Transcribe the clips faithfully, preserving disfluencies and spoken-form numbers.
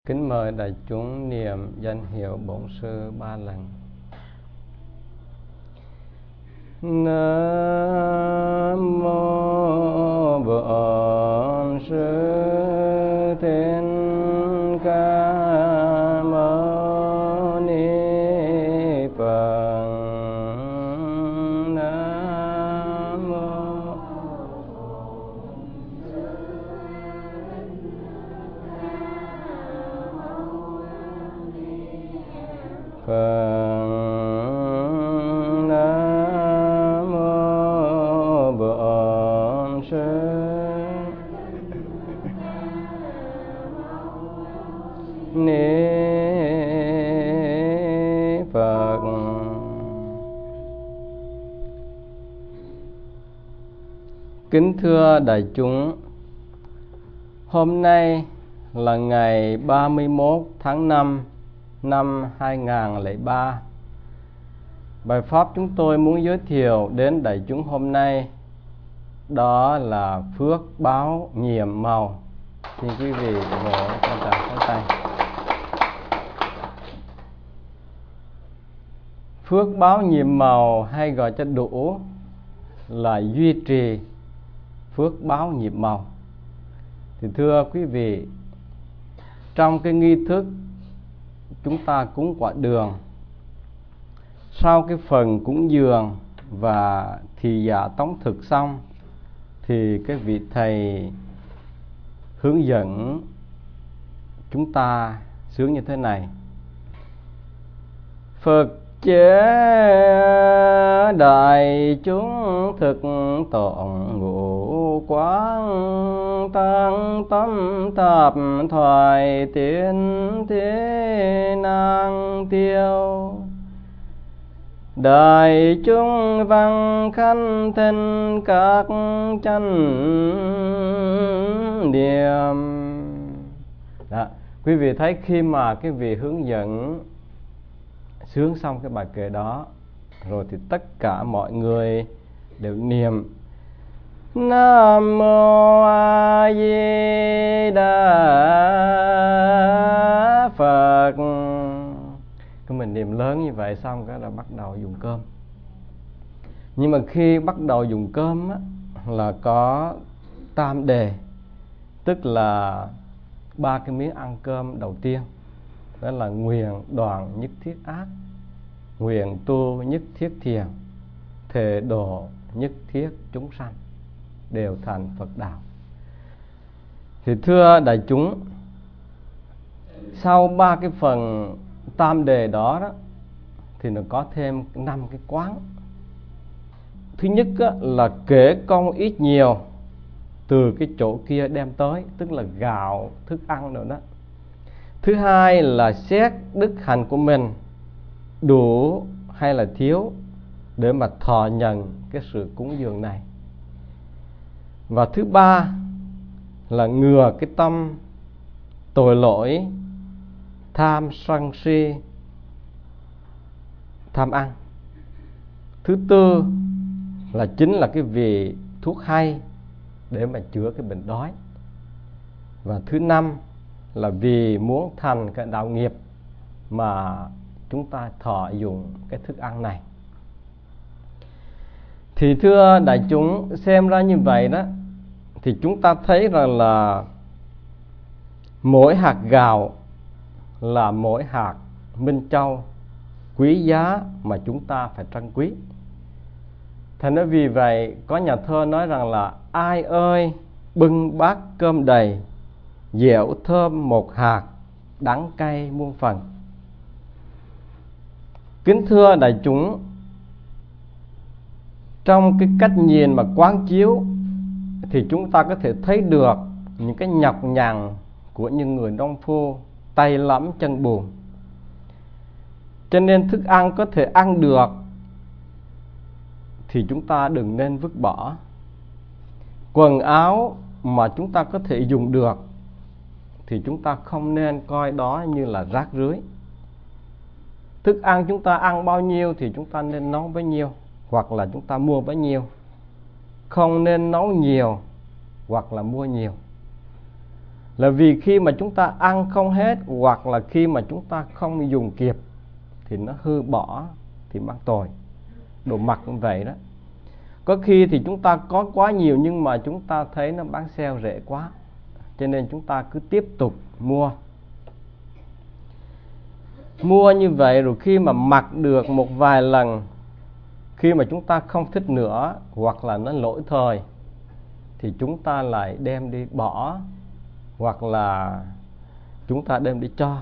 Kính mời đại chúng niệm danh hiệu Bổn Sư ba lần. Nam mô Bổn Sư Thích Ca Mâu Ni Phật. Nam mô Phật. Nam mô Bổn Sư Ni Phật. Kính thưa đại chúng, hôm nay là ngày ba mươi mốt tháng năm năm hai nghìn không trăm lẻ ba. Bài pháp chúng tôi muốn giới thiệu đến đại chúng hôm nay đó là phước báo nhiệm màu. Xin quý vị vỗ cho tràng pháo tay. Phước báo nhiệm màu hay gọi cho đủ là duy trì phước báo nhiệm màu. Thì thưa quý vị, trong cái nghi thức chúng ta cúng quả đường, sau cái phần cúng dường và thị giả tống thực xong, thì cái vị thầy hướng dẫn chúng ta sướng như thế này: Phật chế đại chúng thực tụng ngũ quán, tăng tâm tạp thoại tiến thế năng tiêu. Đại chúng văn khanh thân các chánh niệm. Đó, quý vị thấy khi mà cái vị hướng dẫn sướng xong cái bài kệ đó rồi thì tất cả mọi người đều niệm Nam mô A Di Đà Phật. Cái mình niệm lớn như vậy xong cái là bắt đầu dùng cơm. Nhưng mà khi bắt đầu dùng cơm á, là có tam đề, tức là ba cái miếng ăn cơm đầu tiên. Đó là nguyện đoạn nhất thiết ác, nguyện tu nhất thiết thiền, thể độ nhất thiết chúng sanh, đều thành Phật đạo. Thì thưa đại chúng, sau ba cái phần tam đề đó, đó thì nó có thêm năm cái quán. Thứ nhất á, là kể công ít nhiều từ cái chỗ kia đem tới, tức là gạo, thức ăn rồi đó. Thứ hai là xét đức hạnh của mình đủ hay là thiếu để mà thọ nhận cái sự cúng dường này. Và thứ ba là ngừa cái tâm tội lỗi, tham sân si, tham ăn. Thứ tư là chính là cái vị thuốc hay để mà chữa cái bệnh đói. Và thứ năm là vì muốn thành cái đạo nghiệp mà chúng ta thọ dụng cái thức ăn này. Thì thưa đại chúng, xem ra như vậy đó, thì chúng ta thấy rằng là mỗi hạt gạo là mỗi hạt minh châu quý giá mà chúng ta phải trân quý. Thành ra vì vậy có nhà thơ nói rằng là ai ơi bưng bát cơm đầy, dẻo thơm một hạt, đắng cay muôn phần. Kính thưa đại chúng, trong cái cách nhìn mà quán chiếu thì chúng ta có thể thấy được những cái nhọc nhằn của những người nông phu, tay lắm chân bùn. Cho nên thức ăn có thể ăn được thì chúng ta đừng nên vứt bỏ. Quần áo mà chúng ta có thể dùng được thì chúng ta không nên coi đó như là rác rưới. Thức ăn chúng ta ăn bao nhiêu thì chúng ta nên nấu bấy nhiêu, hoặc là chúng ta mua bấy nhiêu. Không nên nấu nhiều hoặc là mua nhiều. là vì khi mà chúng ta ăn không hết, hoặc là khi mà chúng ta không dùng kịp thì nó hư bỏ thì mắc tội. Đồ mặc cũng vậy đó. Có khi thì chúng ta có quá nhiều nhưng mà chúng ta thấy nó bán sale rẻ quá, cho nên chúng ta cứ tiếp tục mua. Mua như vậy rồi khi mà mặc được một vài lần, khi mà chúng ta không thích nữa hoặc là nó lỗi thời thì chúng ta lại đem đi bỏ, hoặc là chúng ta đem đi cho.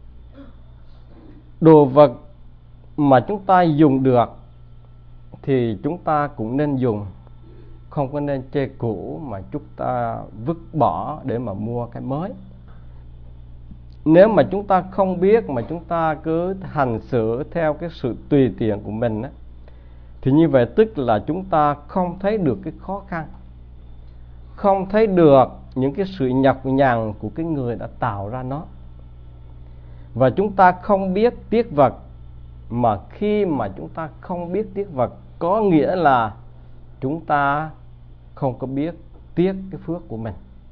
Đồ vật mà chúng ta dùng được thì chúng ta cũng nên dùng, không có nên chê cũ mà chúng ta vứt bỏ để mà mua cái mới. Nếu mà chúng ta không biết mà chúng ta cứ hành xử theo cái sự tùy tiện của mình á, thì như vậy tức là chúng ta không thấy được cái khó khăn, không thấy được những cái sự nhọc nhằn của cái người đã tạo ra nó. Và chúng ta không biết tiếc vật. Mà khi mà chúng ta không biết tiếc vật, có nghĩa là chúng ta không có biết tiếc cái phước của mình.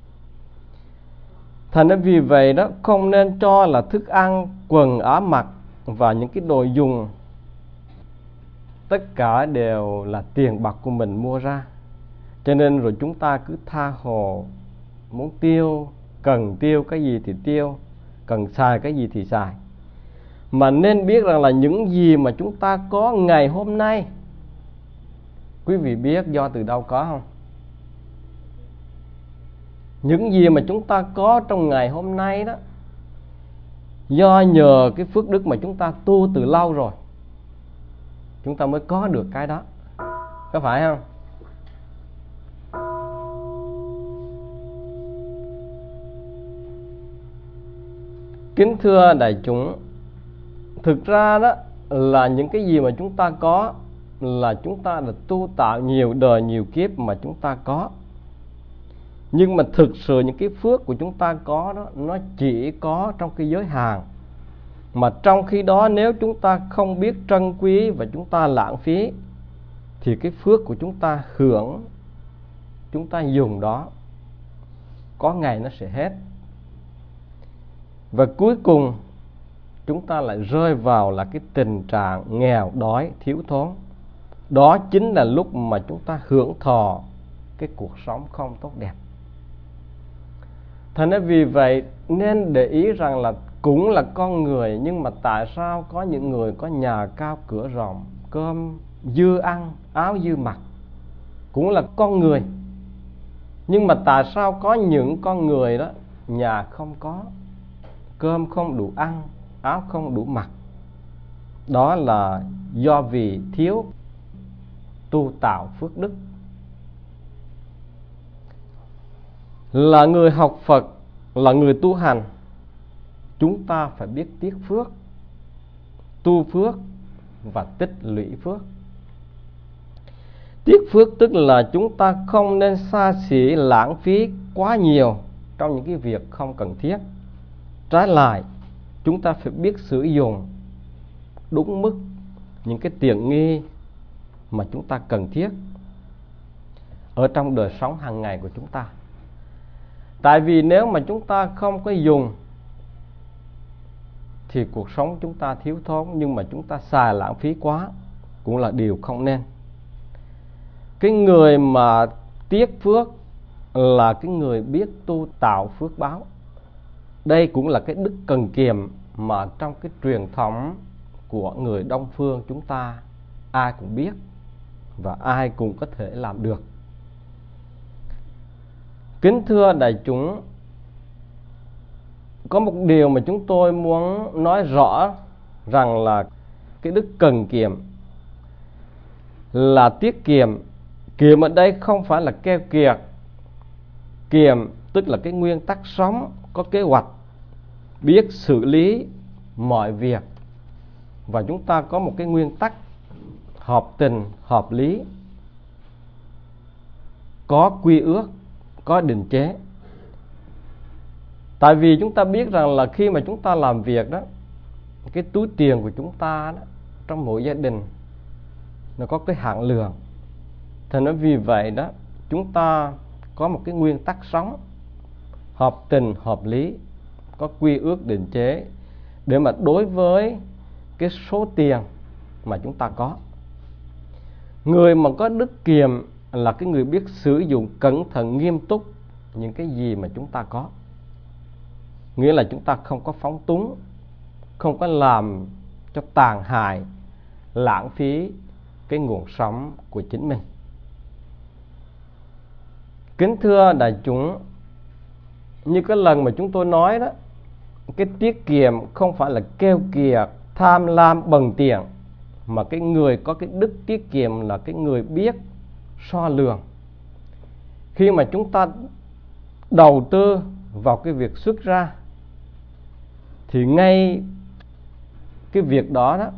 Thành ra vì vậy đó, không nên cho là thức ăn, quần áo mặc và những cái đồ dùng tất cả đều là tiền bạc của mình mua ra. Cho nên rồi chúng ta cứ tha hồ, muốn tiêu, cần tiêu cái gì thì tiêu, cần xài cái gì thì xài. Mà nên biết rằng là những gì mà chúng ta có ngày hôm nay, quý vị biết do từ đâu có không? Những gì mà chúng ta có trong ngày hôm nay đó, do nhờ cái phước đức mà chúng ta tu từ lâu rồi, chúng ta mới có được cái đó. Có phải không? Kính thưa đại chúng, thực ra đó là những cái gì mà chúng ta có là chúng ta đã tu tạo nhiều đời nhiều kiếp mà chúng ta có. Nhưng mà thực sự những cái phước của chúng ta có đó, nó chỉ có trong cái giới hạn. Mà trong khi đó nếu chúng ta không biết trân quý và chúng ta lãng phí, thì cái phước của chúng ta hưởng, chúng ta dùng đó, có ngày nó sẽ hết. Và cuối cùng chúng ta lại rơi vào là cái tình trạng nghèo đói, thiếu thốn. Đó chính là lúc mà chúng ta hưởng thọ cái cuộc sống không tốt đẹp. Thành ra vì vậy nên để ý rằng là cũng là con người, nhưng mà tại sao có những người có nhà cao cửa rộng, cơm dư ăn, áo dư mặc, cũng là con người. Nhưng mà tại sao có những con người đó nhà không có, cơm không đủ ăn, áo không đủ mặc? Đó là do vì thiếu tu tạo phước đức. Là người học Phật, là người tu hành, chúng ta phải biết tiếc phước, tu phước và tích lũy phước. Tiếc phước tức là chúng ta không nên xa xỉ lãng phí quá nhiều trong những cái việc không cần thiết. Trái lại, chúng ta phải biết sử dụng đúng mức những cái tiện nghi mà chúng ta cần thiết ở trong đời sống hàng ngày của chúng ta. Tại vì nếu mà chúng ta không có dùng thì cuộc sống chúng ta thiếu thốn, nhưng mà chúng ta xài lãng phí quá cũng là điều không nên. Cái người mà tiếc phước là cái người biết tu tạo phước báo. Đây cũng là cái đức cần kiệm mà trong cái truyền thống của người Đông phương chúng ta ai cũng biết và ai cũng có thể làm được. Kính thưa đại chúng, có một điều mà chúng tôi muốn nói rõ rằng là cái đức cần kiệm là tiết kiệm. Kiệm ở đây không phải là keo kiệt. Kiệm tức là cái nguyên tắc sống có kế hoạch, biết xử lý mọi việc. Và chúng ta có một cái nguyên tắc hợp tình, hợp lý, có quy ước, có định chế. Tại vì chúng ta biết rằng là khi mà chúng ta làm việc đó, cái túi tiền của chúng ta đó, trong mỗi gia đình nó có cái hạn lượng. Thành ra vì vậy đó, chúng ta có một cái nguyên tắc sống. hợp tình hợp lý, có quy ước định chế để mà đối với cái số tiền mà chúng ta có. Người mà có đức kiệm là cái người biết sử dụng cẩn thận nghiêm túc những cái gì mà chúng ta có. Nghĩa là chúng ta không có phóng túng, không có làm cho tàn hại, lãng phí cái nguồn sống của chính mình. Kính thưa đại chúng, như cái lần mà chúng tôi nói đó, cái tiết kiệm không phải là keo kiệt, tham lam bần tiền, mà cái người có cái đức tiết kiệm là cái người biết so lường. Khi mà chúng ta đầu tư vào cái việc xuất ra, thì ngay cái việc đó đó,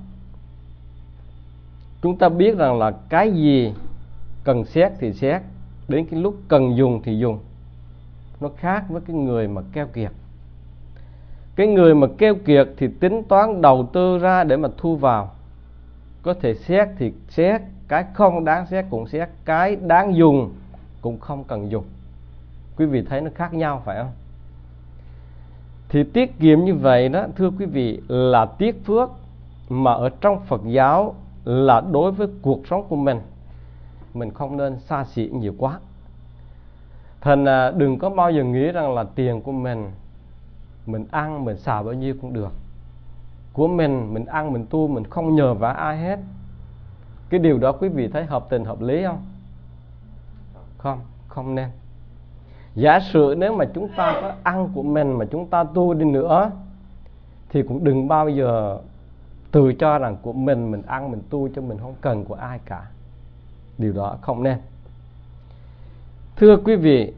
chúng ta biết rằng là cái gì cần xét thì xét, đến cái lúc cần dùng thì dùng. Nó khác với cái người mà keo kiệt. Cái người mà keo kiệt thì tính toán đầu tư ra để mà thu vào. Có thể xét thì xét, cái không đáng xét cũng xét, cái đáng dùng cũng không cần dùng. Quý vị thấy nó khác nhau phải không? Thì tiết kiệm như vậy đó, thưa quý vị, là tiết phước mà ở trong Phật giáo là đối với cuộc sống của mình, mình không nên xa xỉ nhiều quá. Thành đừng có bao giờ nghĩ rằng là tiền của mình, mình ăn, mình xài bao nhiêu cũng được. Của mình, mình ăn, mình tu, mình không nhờ vả ai hết. Cái điều đó quý vị thấy hợp tình hợp lý không? Không, không nên. Giả sử nếu mà chúng ta có ăn của mình mà chúng ta tu đi nữa, thì cũng đừng bao giờ tự cho rằng của mình, mình ăn, mình tu cho mình không cần của ai cả. Điều đó không nên. Thưa quý vị,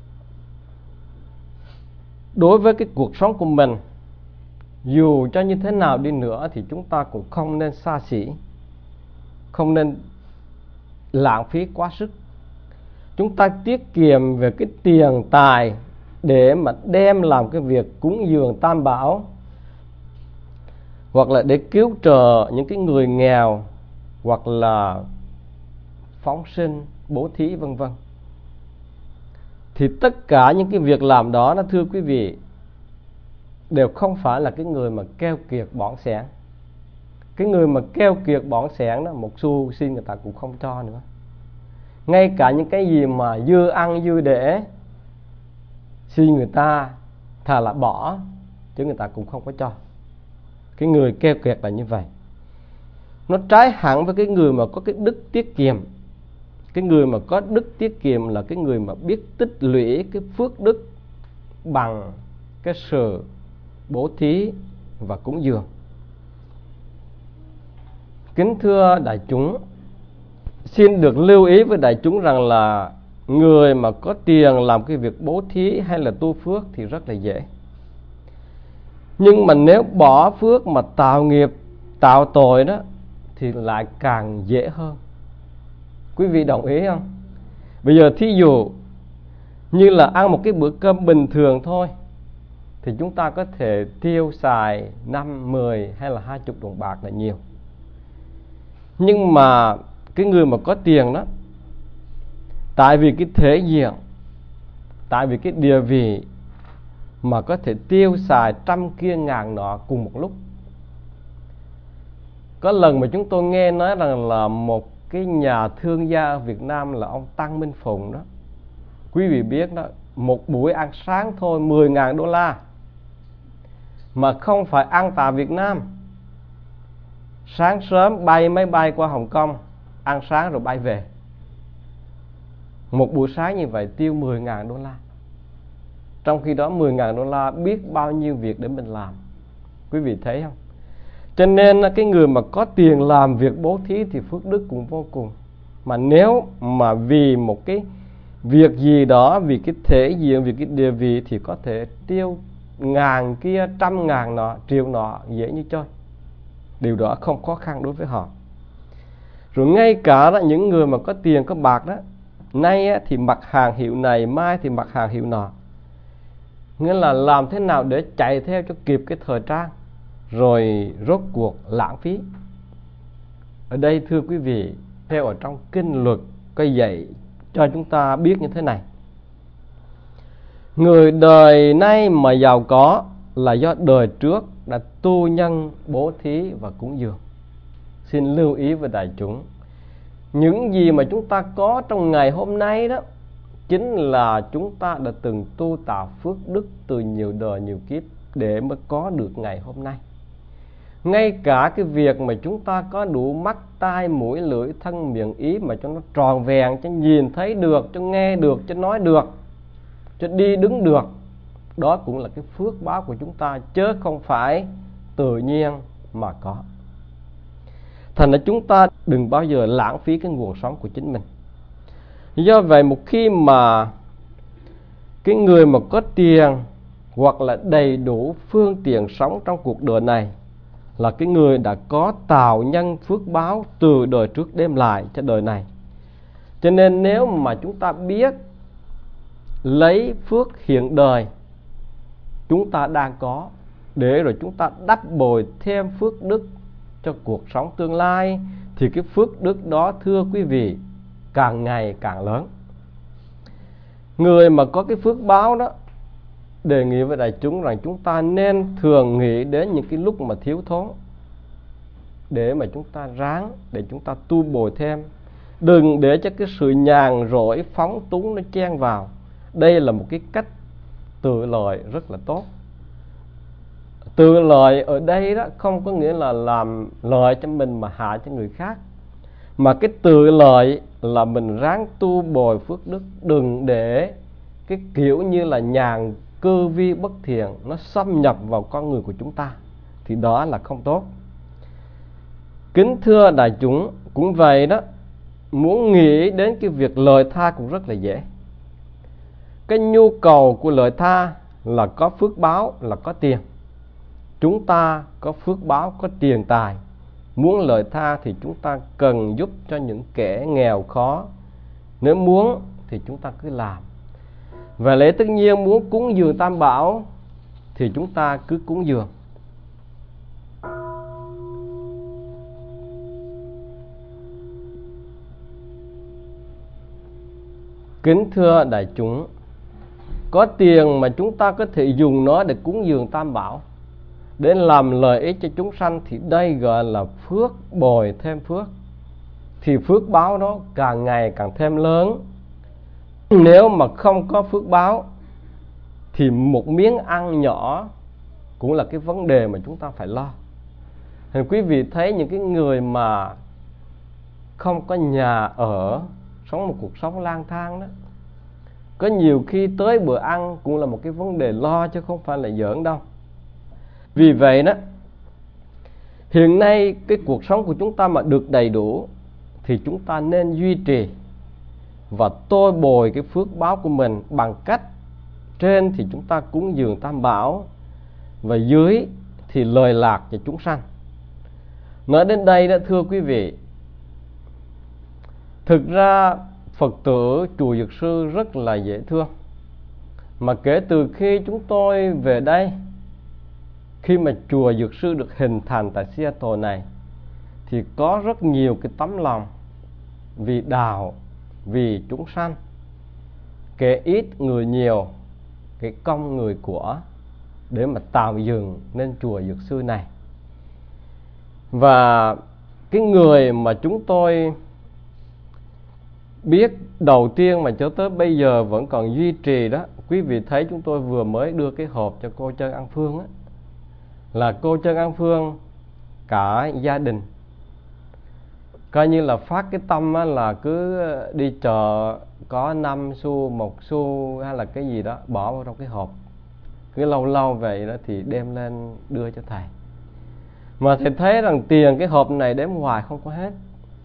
đối với cái cuộc sống của mình, dù cho như thế nào đi nữa thì chúng ta cũng không nên xa xỉ, không nên lãng phí quá sức. Chúng ta tiết kiệm về cái tiền tài để mà đem làm cái việc cúng dường tam bảo, hoặc là để cứu trợ những cái người nghèo, hoặc là phóng sinh, bố thí vân vân. Thì tất cả những cái việc làm đó, nó thưa quý vị, đều không phải là cái người mà keo kiệt bỏng sẻn. Cái người mà keo kiệt bỏng sẻn đó, một xu xin người ta cũng không cho nữa. Ngay cả những cái gì mà dư ăn dư để, xin người ta thà là bỏ, chứ người ta cũng không có cho. Cái người keo kiệt là như vậy. Nó trái hẳn với cái người mà có cái đức tiết kiệm. Cái người mà có đức tiết kiệm là cái người mà biết tích lũy cái phước đức bằng cái sự bố thí và cúng dường. Kính thưa đại chúng, xin được lưu ý với đại chúng rằng là người mà có tiền làm cái việc bố thí hay là tu phước thì rất là dễ. Nhưng mà nếu bỏ phước mà tạo nghiệp, tạo tội đó, thì lại càng dễ hơn. Quý vị đồng ý không? Bây giờ thí dụ như là ăn một cái bữa cơm bình thường thôi, thì chúng ta có thể tiêu xài năm, mười hay là hai chục đồng bạc là nhiều. Nhưng mà cái người mà có tiền đó, tại vì cái thể diện, tại vì cái địa vị mà có thể tiêu xài trăm kia ngàn nọ cùng một lúc. Có lần mà chúng tôi nghe nói rằng là một cái nhà thương gia ở Việt Nam là ông Tăng Minh Phụng đó. Quý vị biết đó, một buổi ăn sáng thôi mười ngàn đô la. Mà không phải ăn tại Việt Nam. Sáng sớm bay máy bay qua Hồng Kông, ăn sáng rồi bay về. Một buổi sáng như vậy tiêu mười ngàn đô la. Trong khi đó mười ngàn đô la biết bao nhiêu việc để mình làm. Quý vị thấy không? Cho nên cái người mà có tiền làm việc bố thí thì phước đức cũng vô cùng. Mà nếu mà vì một cái việc gì đó, vì cái thể diện, vì cái địa vị thì có thể tiêu ngàn kia, trăm ngàn nọ, triệu nọ dễ như chơi. Điều đó không khó khăn đối với họ. Rồi ngay cả đó, những người mà có tiền có bạc đó, nay thì mặc hàng hiệu này, mai thì mặc hàng hiệu nọ. Nghĩa là làm thế nào để chạy theo cho kịp cái thời trang, rồi rốt cuộc lãng phí. Ở đây thưa quý vị, theo ở trong kinh luật có dạy cho chúng ta biết như thế này. Người đời nay mà giàu có là do đời trước đã tu nhân, bố thí và cúng dường. Xin lưu ý với đại chúng, những gì mà chúng ta có trong ngày hôm nay đó chính là chúng ta đã từng tu tạo phước đức từ nhiều đời nhiều kiếp để mới có được ngày hôm nay. Ngay cả cái việc mà chúng ta có đủ mắt, tai, mũi, lưỡi, thân, miệng, ý mà cho nó tròn vẹn, cho nhìn thấy được, cho nghe được, cho nói được, cho đi đứng được, đó cũng là cái phước báo của chúng ta, chứ không phải tự nhiên mà có. Thành ra chúng ta đừng bao giờ lãng phí cái nguồn sống của chính mình. Do vậy một khi mà cái người mà có tiền hoặc là đầy đủ phương tiện sống trong cuộc đời này là cái người đã có tạo nhân phước báo từ đời trước đem lại cho đời này. Cho nên nếu mà chúng ta biết lấy phước hiện đời chúng ta đang có để rồi chúng ta đắp bồi thêm phước đức cho cuộc sống tương lai, thì cái phước đức đó, thưa quý vị, càng ngày càng lớn. Người mà có cái phước báo đó, đề nghị với đại chúng rằng chúng ta nên thường nghĩ đến những cái lúc mà thiếu thốn để mà chúng ta ráng, để chúng ta tu bồi thêm. Đừng để cho cái sự nhàn rỗi phóng túng nó chen vào. Đây là một cái cách tự lợi rất là tốt. Tự lợi ở đây đó không có nghĩa là làm lợi cho mình mà hại cho người khác, mà cái tự lợi là mình ráng tu bồi phước đức, đừng để cái kiểu như là nhàn cư vi bất thiện nó xâm nhập vào con người của chúng ta, thì đó là không tốt. Kính thưa đại chúng, cũng vậy đó, muốn nghĩ đến cái việc lợi tha cũng rất là dễ. Cái nhu cầu của lợi tha là có phước báo, là có tiền. Chúng ta có phước báo, có tiền tài, muốn lợi tha thì chúng ta cần giúp cho những kẻ nghèo khó. Nếu muốn thì chúng ta cứ làm. Và lẽ tất nhiên muốn cúng dường Tam Bảo thì chúng ta cứ cúng dường. Kính thưa đại chúng, có tiền mà chúng ta có thể dùng nó để cúng dường Tam Bảo, để làm lợi ích cho chúng sanh, thì đây gọi là phước bồi thêm phước. Thì phước báo đó càng ngày càng thêm lớn. Nếu mà không có phước báo thì một miếng ăn nhỏ cũng là cái vấn đề mà chúng ta phải lo. Thì quý vị thấy những cái người mà không có nhà ở, sống một cuộc sống lang thang đó, có nhiều khi tới bữa ăn cũng là một cái vấn đề lo, chứ không phải là giỡn đâu. Vì vậy đó, hiện nay cái cuộc sống của chúng ta mà được đầy đủ thì chúng ta nên duy trì và tôi bồi cái phước báo của mình bằng cách trên thì chúng ta cúng dường Tam Bảo, và dưới thì lời lạc cho chúng sanh. Nói đến đây đó, thưa quý vị, thực ra Phật tử chùa Dược Sư rất là dễ thương. Mà kể từ khi chúng tôi về đây, khi mà chùa Dược Sư được hình thành tại Seattle này, thì có rất nhiều cái tấm lòng vì đạo, vì chúng sanh, kẻ ít người nhiều, cái công người của, để mà tạo dựng nên chùa Dược Sư này. Và cái người mà chúng tôi biết đầu tiên mà cho tới bây giờ vẫn còn duy trì đó, quý vị thấy chúng tôi vừa mới đưa cái hộp cho cô Trân An Phương á, là cô Trân An Phương cả gia đình coi như là phát cái tâm á, là cứ đi chợ có năm xu, một xu hay là cái gì đó bỏ vào trong cái hộp, cứ lâu lâu vậy đó thì đem lên đưa cho thầy. Mà thầy thấy rằng tiền cái hộp này đếm hoài không có hết.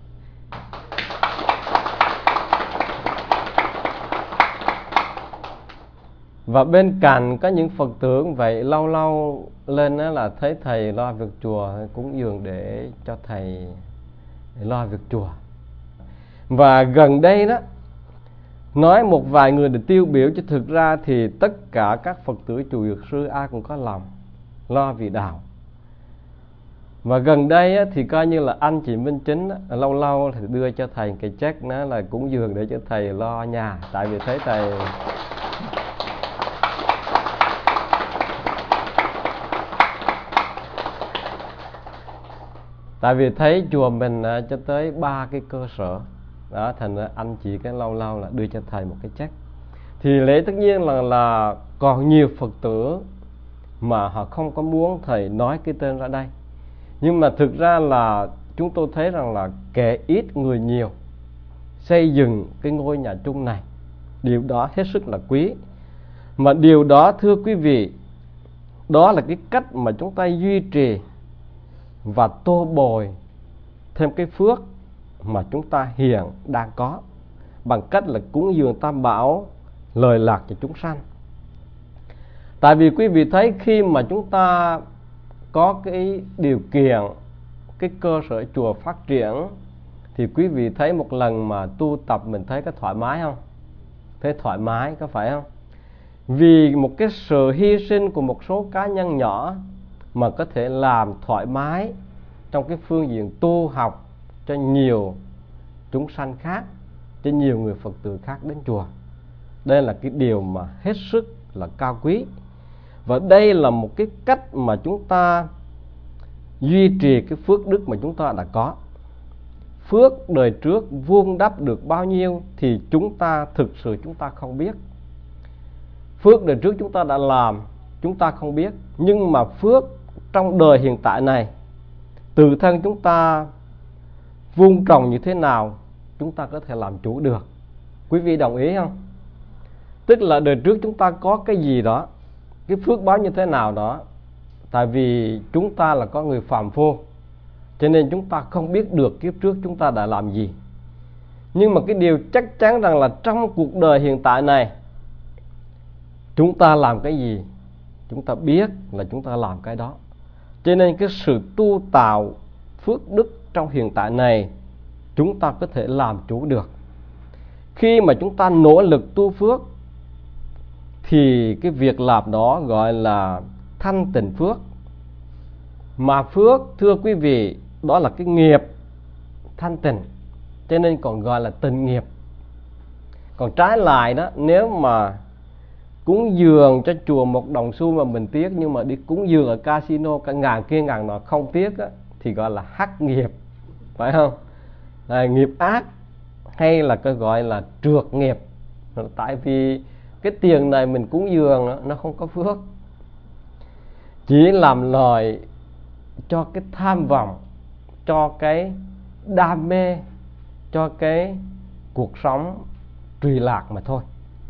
Và bên cạnh có những Phật tử vậy, lâu lâu lên đó là thấy thầy lo việc chùa, cúng dường để cho thầy lo việc chùa. Và gần đây đó, nói một vài người để tiêu biểu, chứ thực ra thì tất cả các Phật tử chùa Dược Sư ai cũng có lòng lo vì đạo. Và gần đây á, thì coi như là anh chị Minh Chính á, lâu lâu thì đưa cho thầy cái check, nó là cúng dường để cho thầy lo nhà. Tại vì thấy thầy Tại vì thấy chùa mình à, cho tới ba cái cơ sở đó, thành ra anh chị cái lâu lâu là đưa cho thầy một cái check. Thì lẽ tất nhiên là là còn nhiều Phật tử mà họ không có muốn thầy nói cái tên ra đây. Nhưng mà thực ra là chúng tôi thấy rằng là kẻ ít người nhiều xây dựng cái ngôi nhà chung này, điều đó hết sức là quý. Mà điều đó thưa quý vị, đó là cái cách mà chúng ta duy trì và tô bồi thêm cái phước mà chúng ta hiện đang có, bằng cách là cúng dường Tam Bảo, lời lạc cho chúng sanh. Tại vì quý vị thấy khi mà chúng ta có cái điều kiện, cái cơ sở chùa phát triển, thì quý vị thấy một lần mà tu tập mình thấy có thoải mái không? Thấy thoải mái có phải không? Vì một cái sự hy sinh của một số cá nhân nhỏ mà có thể làm thoải mái trong cái phương diện tu học cho nhiều chúng sanh khác, cho nhiều người Phật tử khác đến chùa. Đây là cái điều mà hết sức là cao quý. Và đây là một cái cách mà chúng ta duy trì cái phước đức mà chúng ta đã có. Phước đời trước vun đắp được bao nhiêu thì chúng ta thực sự chúng ta không biết. Phước đời trước chúng ta đã làm, chúng ta không biết. Nhưng mà phước trong đời hiện tại này, tự thân chúng ta vun trồng như thế nào, chúng ta có thể làm chủ được. Quý vị đồng ý không? Tức là đời trước chúng ta có cái gì đó, cái phước báo như thế nào đó. Tại vì chúng ta là có người phàm phu, cho nên chúng ta không biết được kiếp trước chúng ta đã làm gì. Nhưng mà cái điều chắc chắn rằng là trong cuộc đời hiện tại này, chúng ta làm cái gì, chúng ta biết là chúng ta làm cái đó. Cho nên cái sự tu tạo phước đức trong hiện tại này, chúng ta có thể làm chủ được. Khi mà chúng ta nỗ lực tu phước, thì cái việc làm đó gọi là thanh tịnh phước. Mà phước, thưa quý vị, đó là cái nghiệp thanh tịnh, cho nên còn gọi là tịnh nghiệp. Còn trái lại đó, nếu mà cúng dường cho chùa một đồng xu mà mình tiếc, nhưng mà đi cúng dường ở casino cả ngàn kia ngàn nọ không tiếc á, thì gọi là hắc nghiệp, phải không? Là nghiệp ác, hay là cái gọi là trượt nghiệp. Tại vì cái tiền này mình cúng dường đó, nó không có phước, chỉ làm lời cho cái tham vọng, cho cái đam mê, cho cái cuộc sống trùy lạc mà thôi.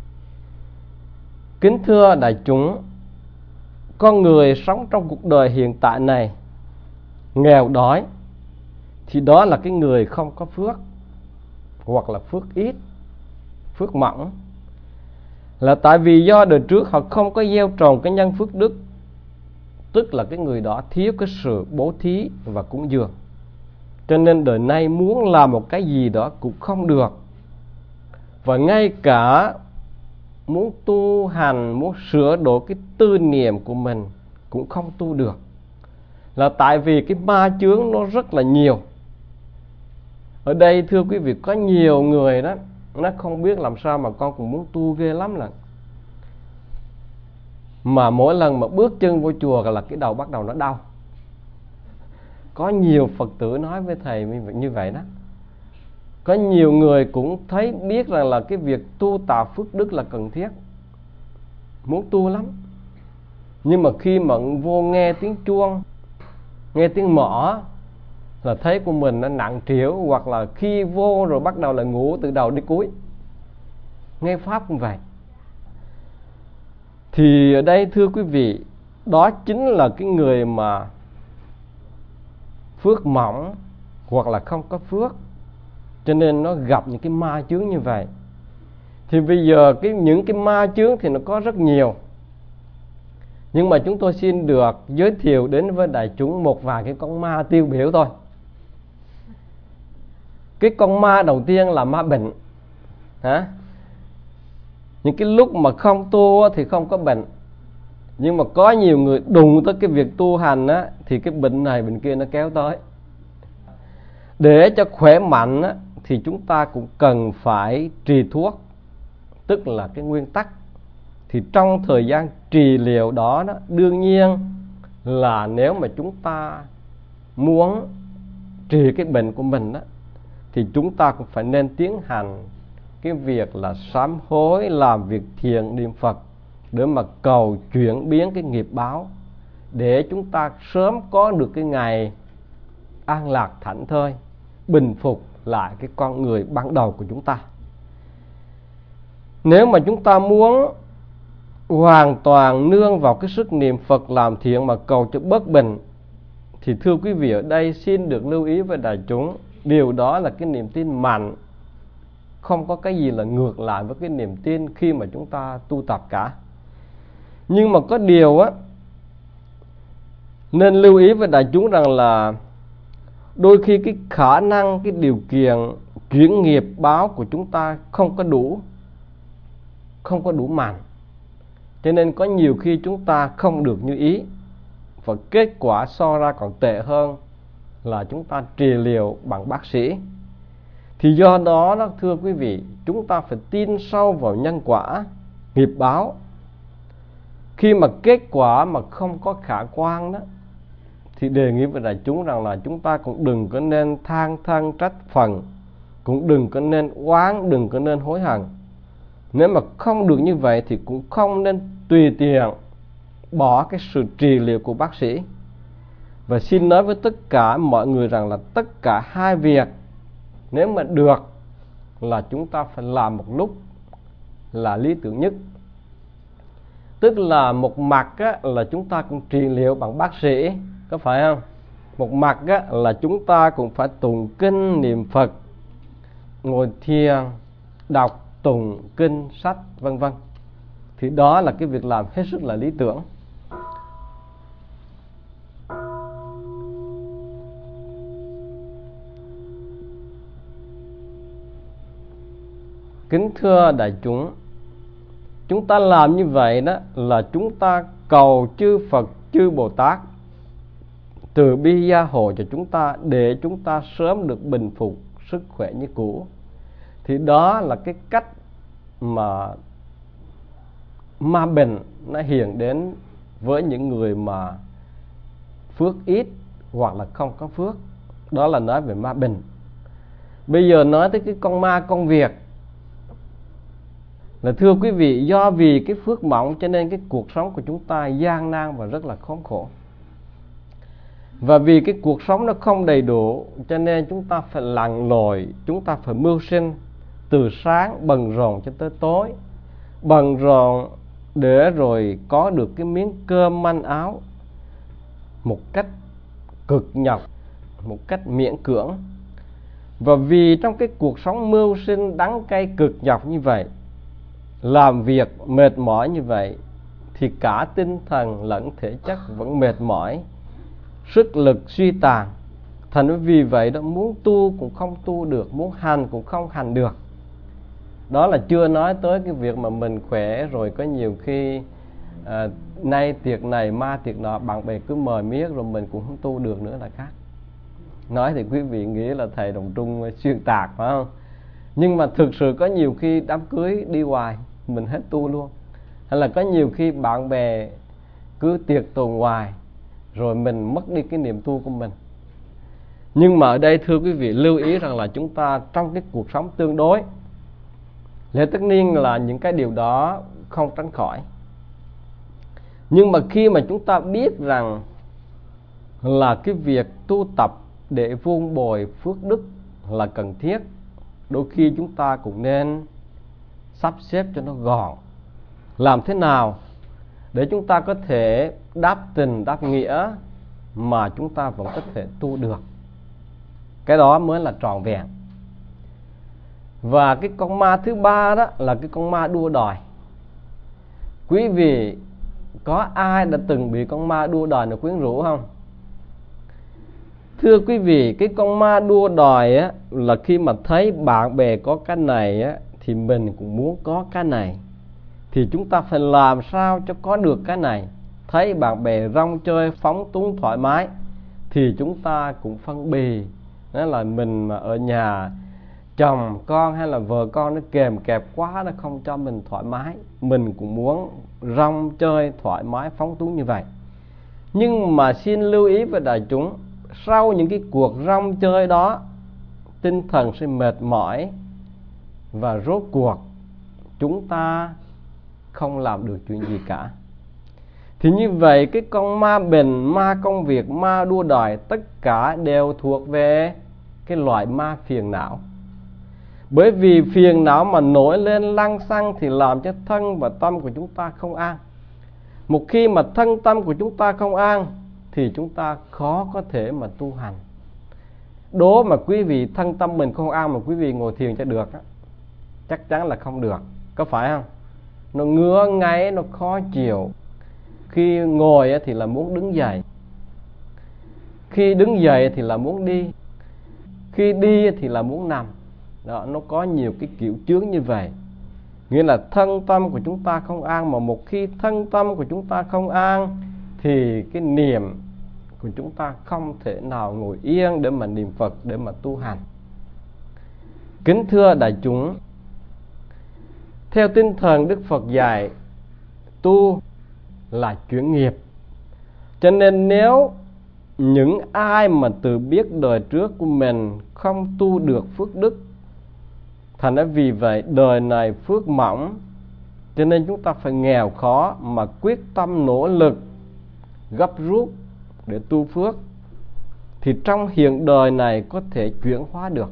Kính thưa đại chúng, con người sống trong cuộc đời hiện tại này nghèo đói, thì đó là cái người không có phước, hoặc là phước ít, phước mỏng. Là tại vì do đời trước họ không có gieo trồng cái nhân phước đức, tức là cái người đó thiếu cái sự bố thí và cúng dường, cho nên đời nay muốn làm một cái gì đó cũng không được. Và ngay cả muốn tu hành, muốn sửa đổi cái tư niệm của mình cũng không tu được. Là tại vì cái ma chướng nó rất là nhiều. Ở đây thưa quý vị, có nhiều người đó, nó không biết làm sao mà con cũng muốn tu ghê lắm là. Mà mỗi lần mà bước chân vô chùa là cái đầu bắt đầu nó đau. Có nhiều Phật tử nói với thầy như vậy đó. Có nhiều người cũng thấy biết rằng là cái việc tu tạo phước đức là cần thiết, muốn tu lắm. Nhưng mà khi mà vô nghe tiếng chuông, nghe tiếng mõ là thấy của mình nó nặng trĩu, hoặc là khi vô rồi bắt đầu là ngủ từ đầu đến cuối. Nghe pháp cũng vậy. Thì ở đây thưa quý vị, đó chính là cái người mà phước mỏng hoặc là không có phước, cho nên nó gặp những cái ma chướng như vậy. Thì bây giờ cái những cái ma chướng thì nó có rất nhiều, nhưng mà chúng tôi xin được giới thiệu đến với đại chúng một vài cái con ma tiêu biểu thôi. Cái con ma đầu tiên là ma bệnh. Hả? Những cái lúc mà không tu thì không có bệnh, nhưng mà có nhiều người đụng tới cái việc tu hành á, thì cái bệnh này bệnh kia nó kéo tới. Để cho khỏe mạnh á, thì chúng ta cũng cần phải trì thuốc, tức là cái nguyên tắc. Thì trong thời gian trì liệu đó, đó đương nhiên là nếu mà chúng ta muốn trị cái bệnh của mình đó, thì chúng ta cũng phải nên tiến hành cái việc là sám hối, làm việc thiện, niệm Phật để mà cầu chuyển biến cái nghiệp báo, để chúng ta sớm có được cái ngày an lạc thảnh thơi, bình phục lại cái con người ban đầu của chúng ta. Nếu mà chúng ta muốn hoàn toàn nương vào cái sức niệm Phật làm thiện mà cầu cho bớt bệnh, thì thưa quý vị, ở đây xin được lưu ý với đại chúng, điều đó là cái niềm tin mạnh, không có cái gì là ngược lại với cái niềm tin khi mà chúng ta tu tập cả. Nhưng mà có điều á, nên lưu ý với đại chúng rằng là đôi khi cái khả năng, cái điều kiện chuyển nghiệp báo của chúng ta không có đủ, không có đủ mạnh. Cho nên có nhiều khi chúng ta không được như ý, và kết quả so ra còn tệ hơn là chúng ta trị liệu bằng bác sĩ. Thì do đó, đó thưa quý vị, chúng ta phải tin sâu vào nhân quả, nghiệp báo. Khi mà kết quả mà không có khả quan đó, thì đề nghị với đại chúng rằng là chúng ta cũng đừng có nên than thân trách phận, cũng đừng có nên oán, đừng có nên hối hận. Nếu mà không được như vậy thì cũng không nên tùy tiện bỏ cái sự trị liệu của bác sĩ. Và xin nói với tất cả mọi người rằng là tất cả hai việc, nếu mà được là chúng ta phải làm một lúc là lý tưởng nhất. Tức là một mặt á, là chúng ta cũng trị liệu bằng bác sĩ, có phải không? Một mặt á, là chúng ta cũng phải tụng kinh niệm Phật, ngồi thiền, đọc tụng kinh sách vân vân. Thì đó là cái việc làm hết sức là lý tưởng. Kính thưa đại chúng, chúng ta làm như vậy đó là chúng ta cầu chư Phật, chư Bồ Tát từ bi gia hộ cho chúng ta, để chúng ta sớm được bình phục sức khỏe như cũ. Thì đó là cái cách mà ma bệnh nó hiện đến với những người mà phước ít hoặc là không có phước. Đó là nói về ma bệnh. Bây giờ nói tới cái con ma con việc, là thưa quý vị, do vì cái phước mỏng cho nên cái cuộc sống của chúng ta gian nan và rất là khốn khổ. Và vì cái cuộc sống nó không đầy đủ cho nên chúng ta phải lặn lội, chúng ta phải mưu sinh từ sáng bận rộn cho tới tối, bận rộn để rồi có được cái miếng cơm manh áo một cách cực nhọc, một cách miễn cưỡng. Và vì trong cái cuộc sống mưu sinh đắng cay cực nhọc như vậy, làm việc mệt mỏi như vậy, thì cả tinh thần lẫn thể chất vẫn mệt mỏi, sức lực suy tàn. Thành vì vậy đó, muốn tu cũng không tu được, muốn hành cũng không hành được. Đó là chưa nói tới cái việc mà mình khỏe rồi có nhiều khi à, nay tiệc này ma tiệc nọ, bạn bè cứ mời miết rồi mình cũng không tu được nữa là khác. Nói thì quý vị nghĩ là thầy Đồng Trung xuyên tạc phải không? Nhưng mà thực sự có nhiều khi đám cưới đi hoài mình hết tu luôn. Hay là có nhiều khi bạn bè cứ tiệc tùng hoài rồi mình mất đi cái niềm tu của mình. Nhưng mà ở đây thưa quý vị, lưu ý rằng là chúng ta trong cái cuộc sống tương đối, lẽ tất nhiên là những cái điều đó không tránh khỏi. Nhưng mà khi mà chúng ta biết rằng là cái việc tu tập để vun bồi phước đức là cần thiết, đôi khi chúng ta cũng nên sắp xếp cho nó gọn. Làm thế nào để chúng ta có thể đáp tình đáp nghĩa mà chúng ta vẫn có thể tu được, cái đó mới là trọn vẹn. Và cái con ma thứ ba đó là cái con ma đua đòi. Quý vị có ai đã từng bị con ma đua đòi nó quyến rũ không? Thưa quý vị, cái con ma đua đòi á, là khi mà thấy bạn bè có cái này á, thì mình cũng muốn có cái này. Thì chúng ta phải làm sao cho có được cái này. Thấy bạn bè rong chơi phóng túng thoải mái thì chúng ta cũng phân bì. Đó là mình mà ở nhà chồng con hay là vợ con nó kèm kẹp quá, nó không cho mình thoải mái, mình cũng muốn rong chơi thoải mái phóng túng như vậy. Nhưng mà xin lưu ý với đại chúng, sau những cái cuộc rong chơi đó, tinh thần sẽ mệt mỏi và rốt cuộc chúng ta không làm được chuyện gì cả. Thì như vậy cái con ma bệnh, ma công việc, ma đua đòi, tất cả đều thuộc về cái loại ma phiền não. Bởi vì phiền não mà nổi lên lăng xăng thì làm cho thân và tâm của chúng ta không an. Một khi mà thân tâm của chúng ta không an thì chúng ta khó có thể mà tu hành. Đố mà quý vị thân tâm mình không an mà quý vị ngồi thiền cho được á, chắc chắn là không được, có phải không? Nó ngứa ngáy, nó khó chịu. Khi ngồi thì là muốn đứng dậy, khi đứng dậy thì là muốn đi, khi đi thì là muốn nằm. Đó, nó có nhiều cái kiểu chướng như vậy. Nghĩa là thân tâm của chúng ta không an, mà một khi thân tâm của chúng ta không an thì cái niệm của chúng ta không thể nào ngồi yên để mà niệm Phật, để mà tu hành. Kính thưa đại chúng, theo tinh thần Đức Phật dạy, tu là chuyển nghiệp. Cho nên nếu những ai mà tự biết đời trước của mình không tu được phước đức, thành ra vì vậy đời này phước mỏng, cho nên chúng ta phải nghèo khó mà quyết tâm nỗ lực gấp rút để tu phước, thì trong hiện đời này có thể chuyển hóa được,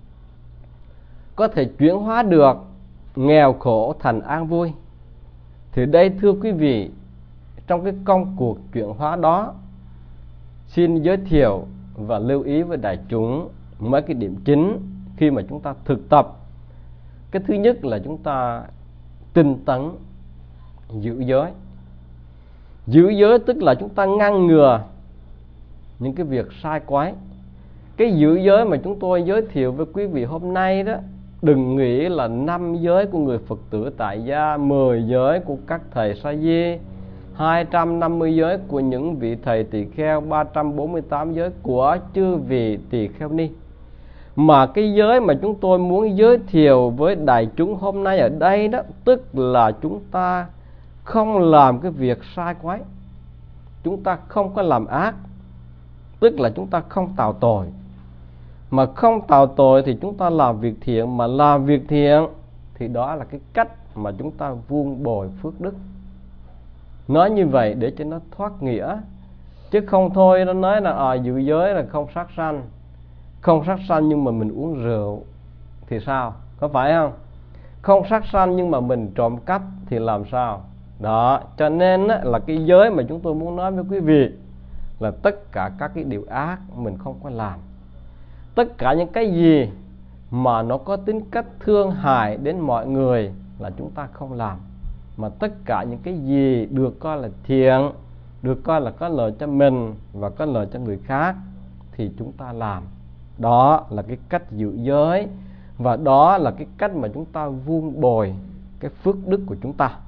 có thể chuyển hóa được nghèo khổ thành an vui. Thì đây thưa quý vị, trong cái công cuộc chuyển hóa đó, xin giới thiệu và lưu ý với đại chúng mấy cái điểm chính khi mà chúng ta thực tập. Cái thứ nhất là chúng ta tinh tấn giữ giới. Giữ giới tức là chúng ta ngăn ngừa những cái việc sai quái. Cái giữ giới mà chúng tôi giới thiệu với quý vị hôm nay đó, đừng nghĩ là năm giới của người Phật tử tại gia, mười giới của các thầy sa di, hai trăm năm mươi giới của những vị thầy tỳ kheo, ba trăm bốn mươi tám giới của chư vị tỳ kheo ni. Mà cái giới mà chúng tôi muốn giới thiệu với đại chúng hôm nay ở đây đó, tức là chúng ta không làm cái việc sai quái, chúng ta không có làm ác, tức là chúng ta không tạo tội. Mà không tạo tội thì chúng ta làm việc thiện, mà làm việc thiện thì đó là cái cách mà chúng ta vun bồi phước đức. Nói như vậy để cho nó thoát nghĩa, chứ không thôi nó nói là à, giữ giới là không sát sanh, không sát sanh nhưng mà mình uống rượu thì sao, có phải không? Không sát sanh nhưng mà mình trộm cắp thì làm sao? Đó, cho nên là cái giới mà chúng tôi muốn nói với quý vị là tất cả các cái điều ác mình không có làm. Tất cả những cái gì mà nó có tính cách thương hại đến mọi người là chúng ta không làm. Mà tất cả những cái gì được coi là thiện, được coi là có lợi cho mình và có lợi cho người khác thì chúng ta làm. Đó là cái cách giữ giới, và đó là cái cách mà chúng ta vun bồi cái phước đức của chúng ta.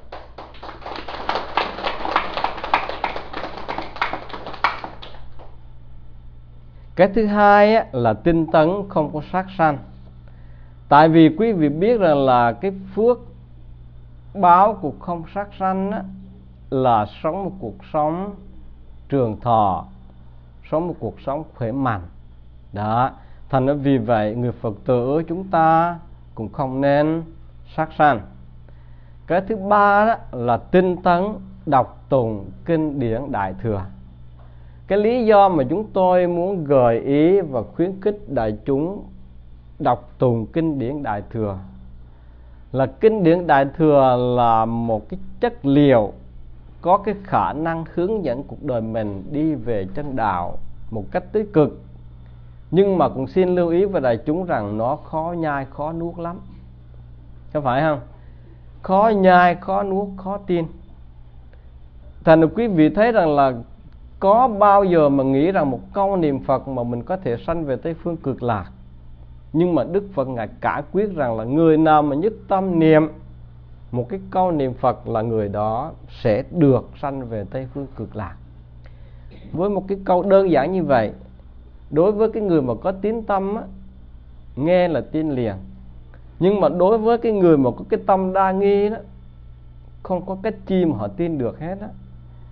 Cái thứ hai á, là tinh tấn không có sát sanh. Tại vì quý vị biết rằng là cái phước báo của không sát sanh á, là sống một cuộc sống trường thọ, sống một cuộc sống khỏe mạnh. Đó, thành ra vì vậy người Phật tử chúng ta cũng không nên sát sanh. Cái thứ ba đó là tinh tấn đọc tụng kinh điển Đại Thừa. Cái lý do mà chúng tôi muốn gợi ý và khuyến khích đại chúng đọc tụng kinh điển Đại Thừa là kinh điển Đại Thừa là một cái chất liệu có cái khả năng hướng dẫn cuộc đời mình đi về chân đạo một cách tích cực. Nhưng mà cũng xin lưu ý với đại chúng rằng nó khó nhai, khó nuốt lắm, có phải không? Khó nhai, khó nuốt, khó tin. Thành ra quý vị thấy rằng là có bao giờ mà nghĩ rằng một câu niệm Phật mà mình có thể sanh về Tây Phương Cực Lạc. Nhưng mà Đức Phật Ngài cả quyết rằng là người nào mà nhất tâm niệm một cái câu niệm Phật là người đó sẽ được sanh về Tây Phương Cực Lạc. Với một cái câu đơn giản như vậy, đối với cái người mà có tín tâm á, nghe là tin liền. Nhưng mà đối với cái người mà có cái tâm đa nghi đó, không có cách chi mà họ tin được hết á.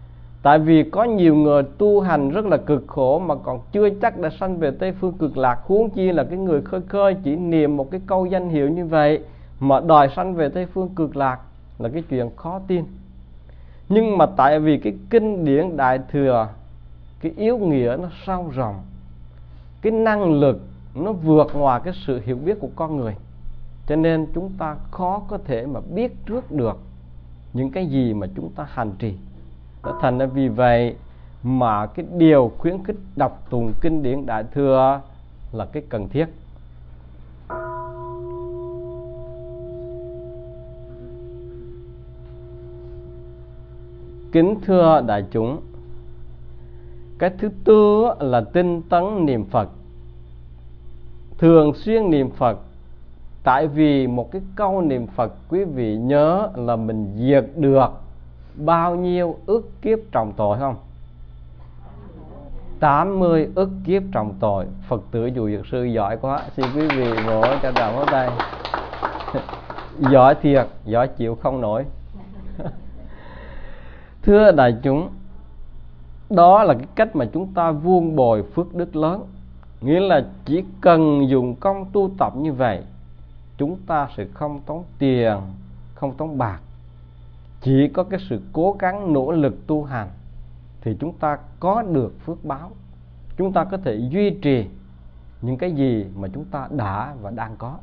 Tại vì có nhiều người tu hành rất là cực khổ mà còn chưa chắc đã sanh về Tây Phương Cực Lạc, huống chi là cái người khơi khơi chỉ niệm một cái câu danh hiệu như vậy mà đòi sanh về Tây Phương Cực Lạc là cái chuyện khó tin. Nhưng mà tại vì cái kinh điển Đại Thừa, cái yếu nghĩa nó sâu rộng, cái năng lực nó vượt ngoài cái sự hiểu biết của con người, cho nên chúng ta khó có thể mà biết trước được những cái gì mà chúng ta hành trì. Thành ra vì vậy mà cái điều khuyến khích đọc tụng kinh điển Đại Thừa là cái cần thiết. Kính thưa đại chúng, cái thứ tư là tinh tấn niệm Phật, thường xuyên niệm Phật. Tại vì một cái câu niệm Phật, quý vị nhớ là mình diệt được bao nhiêu ức kiếp trọng tội không? tám mươi ức kiếp trọng tội. Phật tử Dụ Dược Sư giỏi quá, xin quý vị vỗ cho tràng pháo tay. Giỏi thiệt, giỏi chịu không nổi. Thưa đại chúng, đó là cái cách mà chúng ta vuông bồi phước đức lớn. Nghĩa là chỉ cần dùng công tu tập như vậy, chúng ta sẽ không tốn tiền, không tốn bạc. Chỉ có cái sự cố gắng nỗ lực tu hành thì chúng ta có được phước báo. Chúng ta có thể duy trì những cái gì mà chúng ta đã và đang có.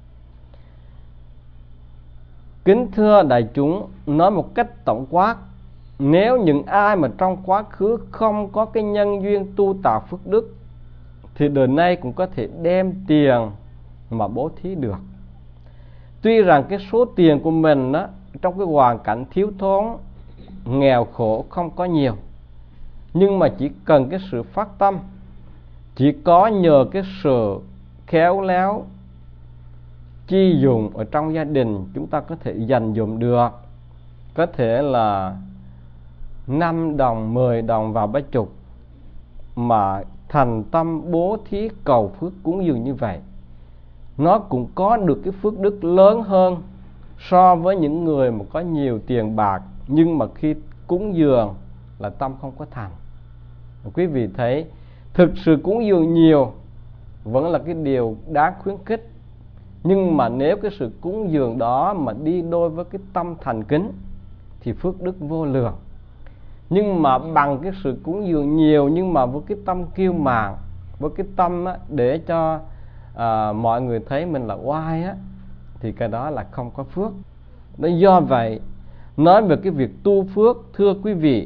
Kính thưa đại chúng, nói một cách tổng quát, nếu những ai mà trong quá khứ không có cái nhân duyên tu tạo phước đức thì đời nay cũng có thể đem tiền mà bố thí được. Tuy rằng cái số tiền của mình á, trong cái hoàn cảnh thiếu thốn, nghèo khổ không có nhiều, nhưng mà chỉ cần cái sự phát tâm, chỉ có nhờ cái sự khéo léo chi dùng ở trong gia đình, chúng ta có thể dành dụm được. Có thể là năm đồng, mười đồng vào bát chục, mà thành tâm bố thí cầu phước cúng dường như vậy, nó cũng có được cái phước đức lớn hơn so với những người mà có nhiều tiền bạc nhưng mà khi cúng dường là tâm không có thành. Quý vị thấy thực sự cúng dường nhiều vẫn là cái điều đáng khuyến khích, nhưng mà nếu cái sự cúng dường đó mà đi đôi với cái tâm thành kính thì phước đức vô lượng. Nhưng mà bằng cái sự cúng dường nhiều nhưng mà với cái tâm kiêu mạn, với cái tâm á, để cho à, mọi người thấy mình là oai á, thì cái đó là không có phước. Nên do vậy, nói về cái việc tu phước, thưa quý vị,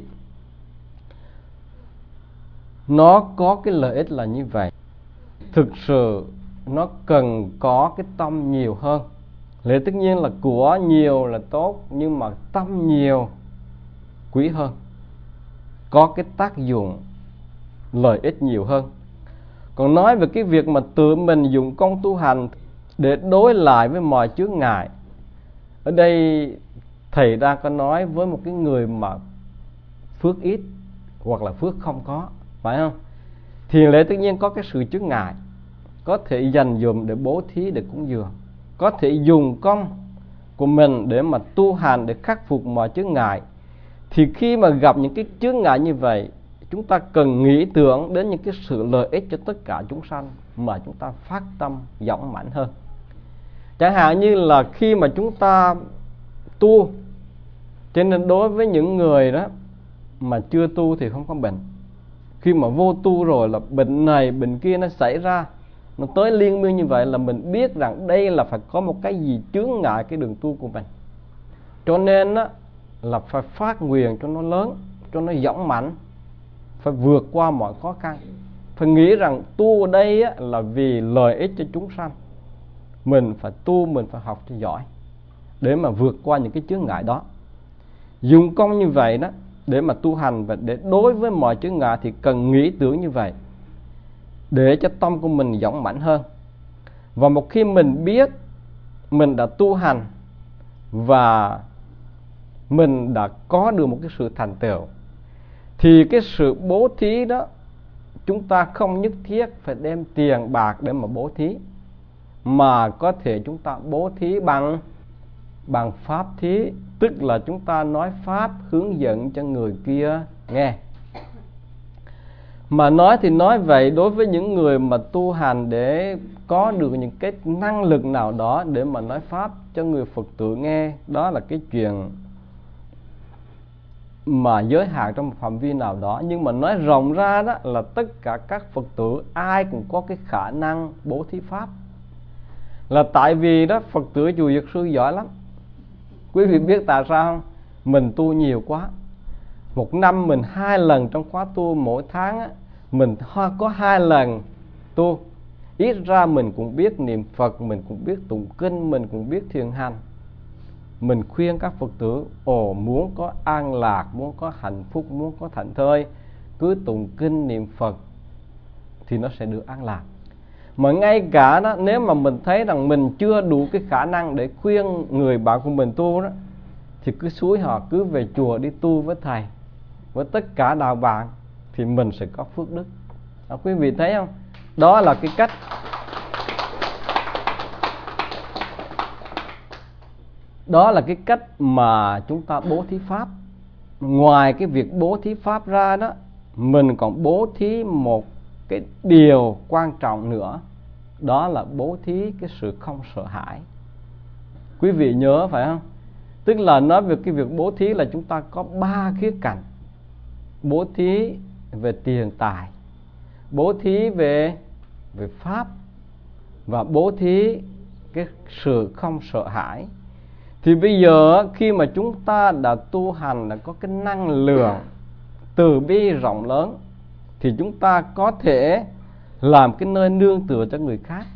nó có cái lợi ích là như vậy. Thực sự nó cần có cái tâm nhiều hơn. Lẽ tất nhiên là của nhiều là tốt, nhưng mà tâm nhiều quý hơn, có cái tác dụng lợi ích nhiều hơn. Còn nói về cái việc mà tự mình dùng công tu hành để đối lại với mọi chướng ngại, ở đây thầy đang có nói với một cái người mà phước ít hoặc là phước không có, phải không? Thì lẽ tất nhiên có cái sự chướng ngại, có thể dành dụm để bố thí, để cúng dường, có thể dùng công của mình để mà tu hành, để khắc phục mọi chướng ngại. Thì khi mà gặp những cái chướng ngại như vậy, chúng ta cần nghĩ tưởng đến những cái sự lợi ích cho tất cả chúng sanh mà chúng ta phát tâm dũng mãnh hơn. Chẳng hạn như là khi mà chúng ta tu, cho nên đối với những người đó mà chưa tu thì không có bệnh. Khi mà vô tu rồi là bệnh này bệnh kia nó xảy ra, nó tới liên miên như vậy là mình biết rằng đây là phải có một cái gì chướng ngại cái đường tu của mình. Cho nên á, là phải phát nguyện cho nó lớn, cho nó dũng mãnh, phải vượt qua mọi khó khăn. Phải nghĩ rằng tu ở đây á, là vì lợi ích cho chúng sanh. Mình phải tu, mình phải học cho giỏi để mà vượt qua những cái chướng ngại đó. Dùng công như vậy đó để mà tu hành, và để đối với mọi chướng ngại thì cần nghĩ tưởng như vậy để cho tâm của mình dũng mãnh hơn. Và một khi mình biết mình đã tu hành và mình đã có được một cái sự thành tựu, thì cái sự bố thí đó chúng ta không nhất thiết phải đem tiền bạc để mà bố thí, mà có thể chúng ta bố thí bằng bằng pháp thí, tức là chúng ta nói pháp hướng dẫn cho người kia nghe. Mà nói thì nói vậy, đối với những người mà tu hành để có được những cái năng lực nào đó để mà nói pháp cho người Phật tử nghe, đó là cái chuyện mà giới hạn trong một phạm vi nào đó. Nhưng mà nói rộng ra đó là tất cả các Phật tử ai cũng có cái khả năng bố thí pháp. Là tại vì đó Phật tử chùa Dược Sư giỏi lắm. Quý vị biết tại sao không? Mình tu nhiều quá. Một năm mình hai lần trong khóa tu, mỗi tháng á, mình có hai lần tu. Ít ra mình cũng biết niệm Phật, mình cũng biết tụng kinh, mình cũng biết thiền hành. Mình khuyên các Phật tử, ồ, muốn có an lạc, muốn có hạnh phúc, muốn có thảnh thơi, cứ tụng kinh niệm Phật thì nó sẽ được an lạc. Mà ngay cả đó, nếu mà mình thấy rằng mình chưa đủ cái khả năng để khuyên người bạn của mình tu đó, thì cứ xúi họ cứ về chùa đi tu với thầy, với tất cả đạo bạn, thì mình sẽ có phước đức. Đó, quý vị thấy không? Đó là cái cách Đó là cái cách mà chúng ta bố thí pháp. Ngoài cái việc bố thí pháp ra đó, mình còn bố thí một cái điều quan trọng nữa. Đó là bố thí cái sự không sợ hãi. Quý vị nhớ phải không? Tức là nói về cái việc bố thí là chúng ta có ba khía cạnh. Bố thí về tiền tài, bố thí về, về pháp, và bố thí cái sự không sợ hãi. Thì bây giờ khi mà chúng ta đã tu hành, đã có cái năng lượng từ bi rộng lớn, thì chúng ta có thể làm cái nơi nương tựa cho người khác.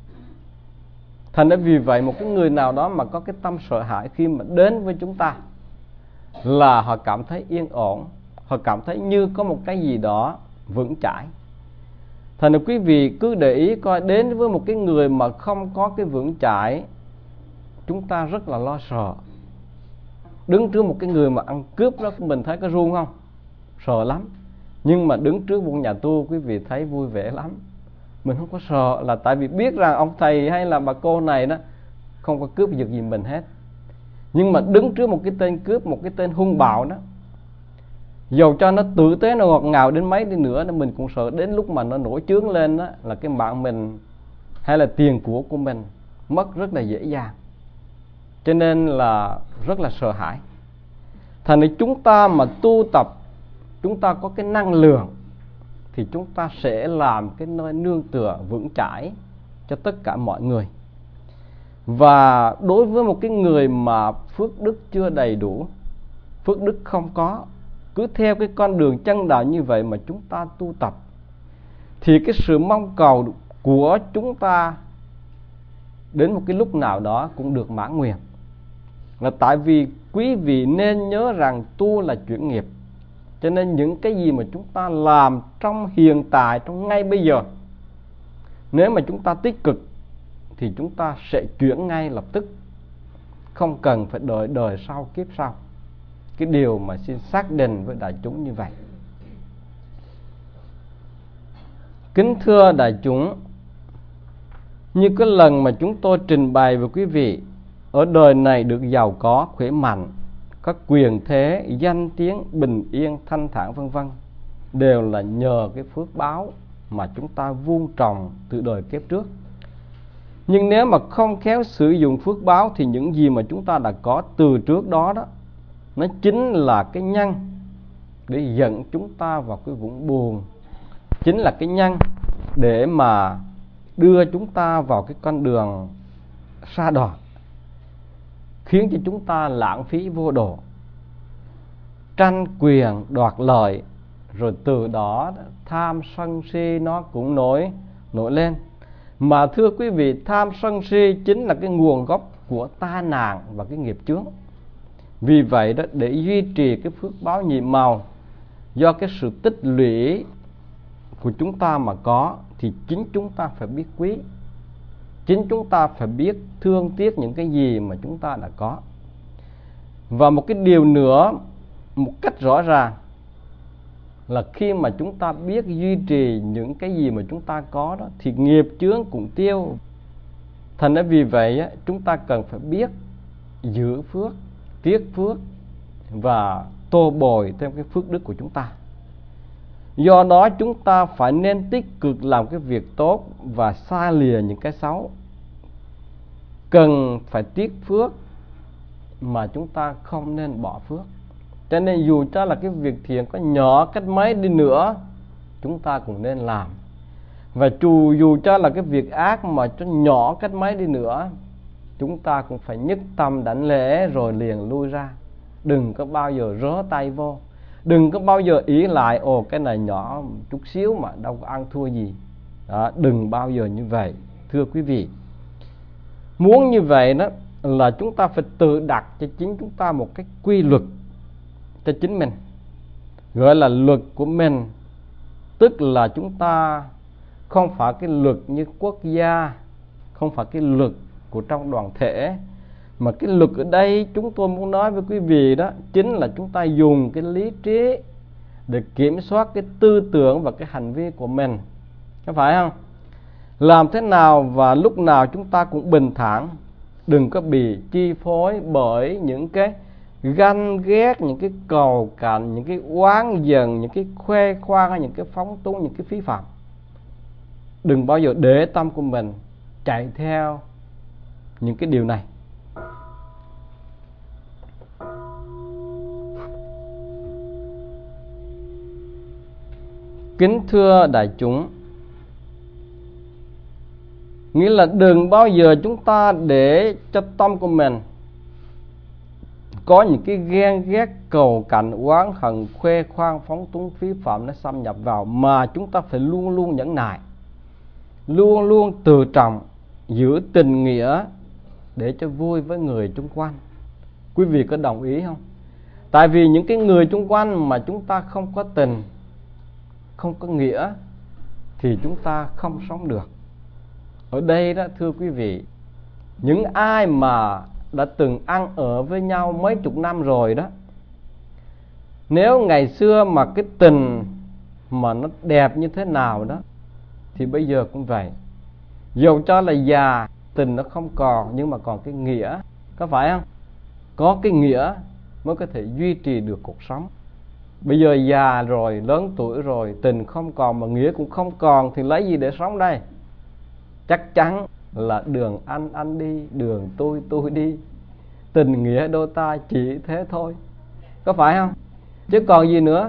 Thành ra vì vậy, một cái người nào đó mà có cái tâm sợ hãi, khi mà đến với chúng ta là họ cảm thấy yên ổn, họ cảm thấy như có một cái gì đó vững chãi. Thành ra quý vị cứ để ý coi, đến với một cái người mà không có cái vững chãi, chúng ta rất là lo sợ. Đứng trước một cái người mà ăn cướp đó, mình thấy có run không? Sợ lắm. Nhưng mà đứng trước một nhà tu, quý vị thấy vui vẻ lắm. Mình không có sợ, là tại vì biết rằng ông thầy hay là bà cô này đó không có cướp giật gì mình hết. Nhưng mà đứng trước một cái tên cướp, một cái tên hung bạo đó, dầu cho nó tử tế, nó ngọt ngào đến mấy đi nữa, mình cũng sợ đến lúc mà nó nổi chướng lên đó, là cái mạng mình hay là tiền của của mình mất rất là dễ dàng. Cho nên là rất là sợ hãi. Thành ra chúng ta mà tu tập, chúng ta có cái năng lượng, thì chúng ta sẽ làm cái nơi nương tựa vững chãi cho tất cả mọi người. Và đối với một cái người mà phước đức chưa đầy đủ, phước đức không có, cứ theo cái con đường chân đạo như vậy mà chúng ta tu tập, thì cái sự mong cầu của chúng ta đến một cái lúc nào đó cũng được mãn nguyện. Là tại vì quý vị nên nhớ rằng tu là chuyển nghiệp. Cho nên những cái gì mà chúng ta làm trong hiện tại, trong ngay bây giờ, nếu mà chúng ta tích cực thì chúng ta sẽ chuyển ngay lập tức, không cần phải đợi đời sau kiếp sau. Cái điều mà xin xác định với đại chúng như vậy. Kính thưa đại chúng, như cái lần mà chúng tôi trình bày với quý vị, ở đời này được giàu có, khỏe mạnh, có quyền thế, danh tiếng, bình yên, thanh thản vân vân, đều là nhờ cái phước báo mà chúng ta vun trồng từ đời kiếp trước. Nhưng nếu mà không khéo sử dụng phước báo, thì những gì mà chúng ta đã có từ trước đó đó, nó chính là cái nhân để dẫn chúng ta vào cái vũng buồn, chính là cái nhân để mà đưa chúng ta vào cái con đường sa đọa, khiến cho chúng ta lãng phí vô độ, tranh quyền đoạt lợi, rồi từ đó tham sân si nó cũng nổi nổi lên. Mà thưa quý vị, tham sân si chính là cái nguồn gốc của tai nạn và cái nghiệp chướng. Vì vậy đó, để duy trì cái phước báo nhiệm màu do cái sự tích lũy của chúng ta mà có, thì chính chúng ta phải biết quý, chính chúng ta phải biết thương tiếc những cái gì mà chúng ta đã có. Và một cái điều nữa, một cách rõ ràng, là khi mà chúng ta biết duy trì những cái gì mà chúng ta có đó, thì nghiệp chướng cũng tiêu. Thành ra vì vậy chúng ta cần phải biết giữ phước, tiếc phước và tô bồi thêm cái phước đức của chúng ta. Do đó chúng ta phải nên tích cực làm cái việc tốt và xa lìa những cái xấu. Cần phải tiếc phước mà chúng ta không nên bỏ phước. Cho nên dù cho là cái việc thiện có nhỏ cách mấy đi nữa, chúng ta cũng nên làm. Và dù, dù cho là cái việc ác mà cho nhỏ cách mấy đi nữa, chúng ta cũng phải nhất tâm đảnh lễ rồi liền lui ra. Đừng có bao giờ rớ tay vô. Đừng có bao giờ ý lại, ồ cái này nhỏ chút xíu mà đâu có ăn thua gì. Đó, đừng bao giờ như vậy. Thưa quý vị, muốn như vậy đó là chúng ta phải tự đặt cho chính chúng ta một cái quy luật cho chính mình, gọi là luật của mình. Tức là chúng ta không phải cái luật như quốc gia, không phải cái luật của trong đoàn thể, mà cái luật ở đây chúng tôi muốn nói với quý vị đó chính là chúng ta dùng cái lý trí để kiểm soát cái tư tưởng và cái hành vi của mình, có phải không? Làm thế nào và lúc nào chúng ta cũng bình thản, đừng có bị chi phối bởi những cái ganh ghét, những cái cầu cạnh, những cái oán giận, những cái khoe khoang, những cái phóng túng, những cái phí phạm. Đừng bao giờ để tâm của mình chạy theo những cái điều này. Kính thưa đại chúng, nghĩa là đừng bao giờ chúng ta để cho tâm của mình có những cái ghen ghét, cầu cạnh, oán hận, khoe khoang, phóng túng, phí phạm nó xâm nhập vào, mà chúng ta phải luôn luôn nhẫn nại, luôn luôn từ trọng, giữ tình nghĩa để cho vui với người xung quanh. Quý vị có đồng ý không? Tại vì những cái người xung quanh mà chúng ta không có tình, không có nghĩa thì chúng ta không sống được. Ở đây đó thưa quý vị, những ai mà đã từng ăn ở với nhau mấy chục năm rồi đó, nếu ngày xưa mà cái tình mà nó đẹp như thế nào đó thì bây giờ cũng vậy. Dù cho là già, tình nó không còn, nhưng mà còn cái nghĩa, có phải không? Có cái nghĩa mới có thể duy trì được cuộc sống. Bây giờ già rồi, lớn tuổi rồi, tình không còn mà nghĩa cũng không còn thì lấy gì để sống đây? Chắc chắn là đường anh anh đi, đường tôi tôi đi, tình nghĩa đôi ta chỉ thế thôi, có phải không? Chứ còn gì nữa.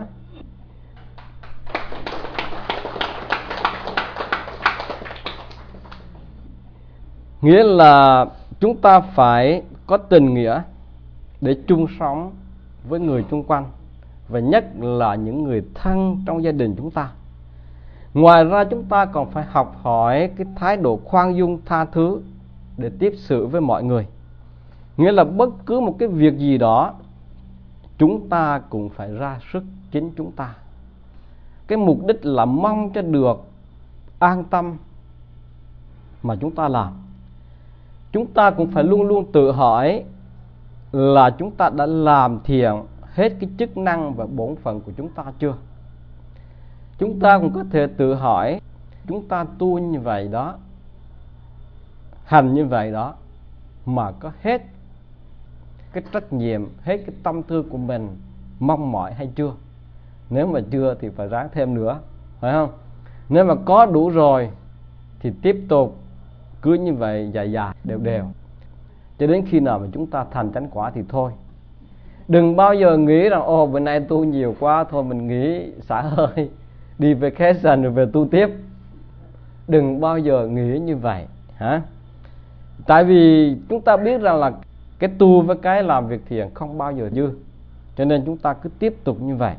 Nghĩa là chúng ta phải có tình nghĩa để chung sống với người xung quanh, và nhất là những người thân trong gia đình chúng ta. Ngoài ra chúng ta còn phải học hỏi cái thái độ khoan dung tha thứ để tiếp xử với mọi người. Nghĩa là bất cứ một cái việc gì đó chúng ta cũng phải ra sức chính chúng ta. Cái mục đích là mong cho được an tâm mà chúng ta làm. Chúng ta cũng phải luôn luôn tự hỏi là chúng ta đã làm thiện hết cái chức năng và bổn phận của chúng ta chưa? Chúng ta cũng có thể tự hỏi, chúng ta tu như vậy đó, hành như vậy đó, mà có hết cái trách nhiệm, hết cái tâm tư của mình mong mỏi hay chưa? Nếu mà chưa thì phải ráng thêm nữa, phải không? Nếu mà có đủ rồi thì tiếp tục cứ như vậy dài dài đều đều cho đến khi nào mà chúng ta thành chánh quả thì thôi. Đừng bao giờ nghĩ rằng ồ bữa nay tu nhiều quá, thôi mình nghỉ xả hơi, đi vacation rồi về tu tiếp. Đừng bao giờ nghĩ như vậy hả? Tại vì chúng ta biết rằng là cái tu với cái làm việc thiện không bao giờ dư, cho nên chúng ta cứ tiếp tục như vậy.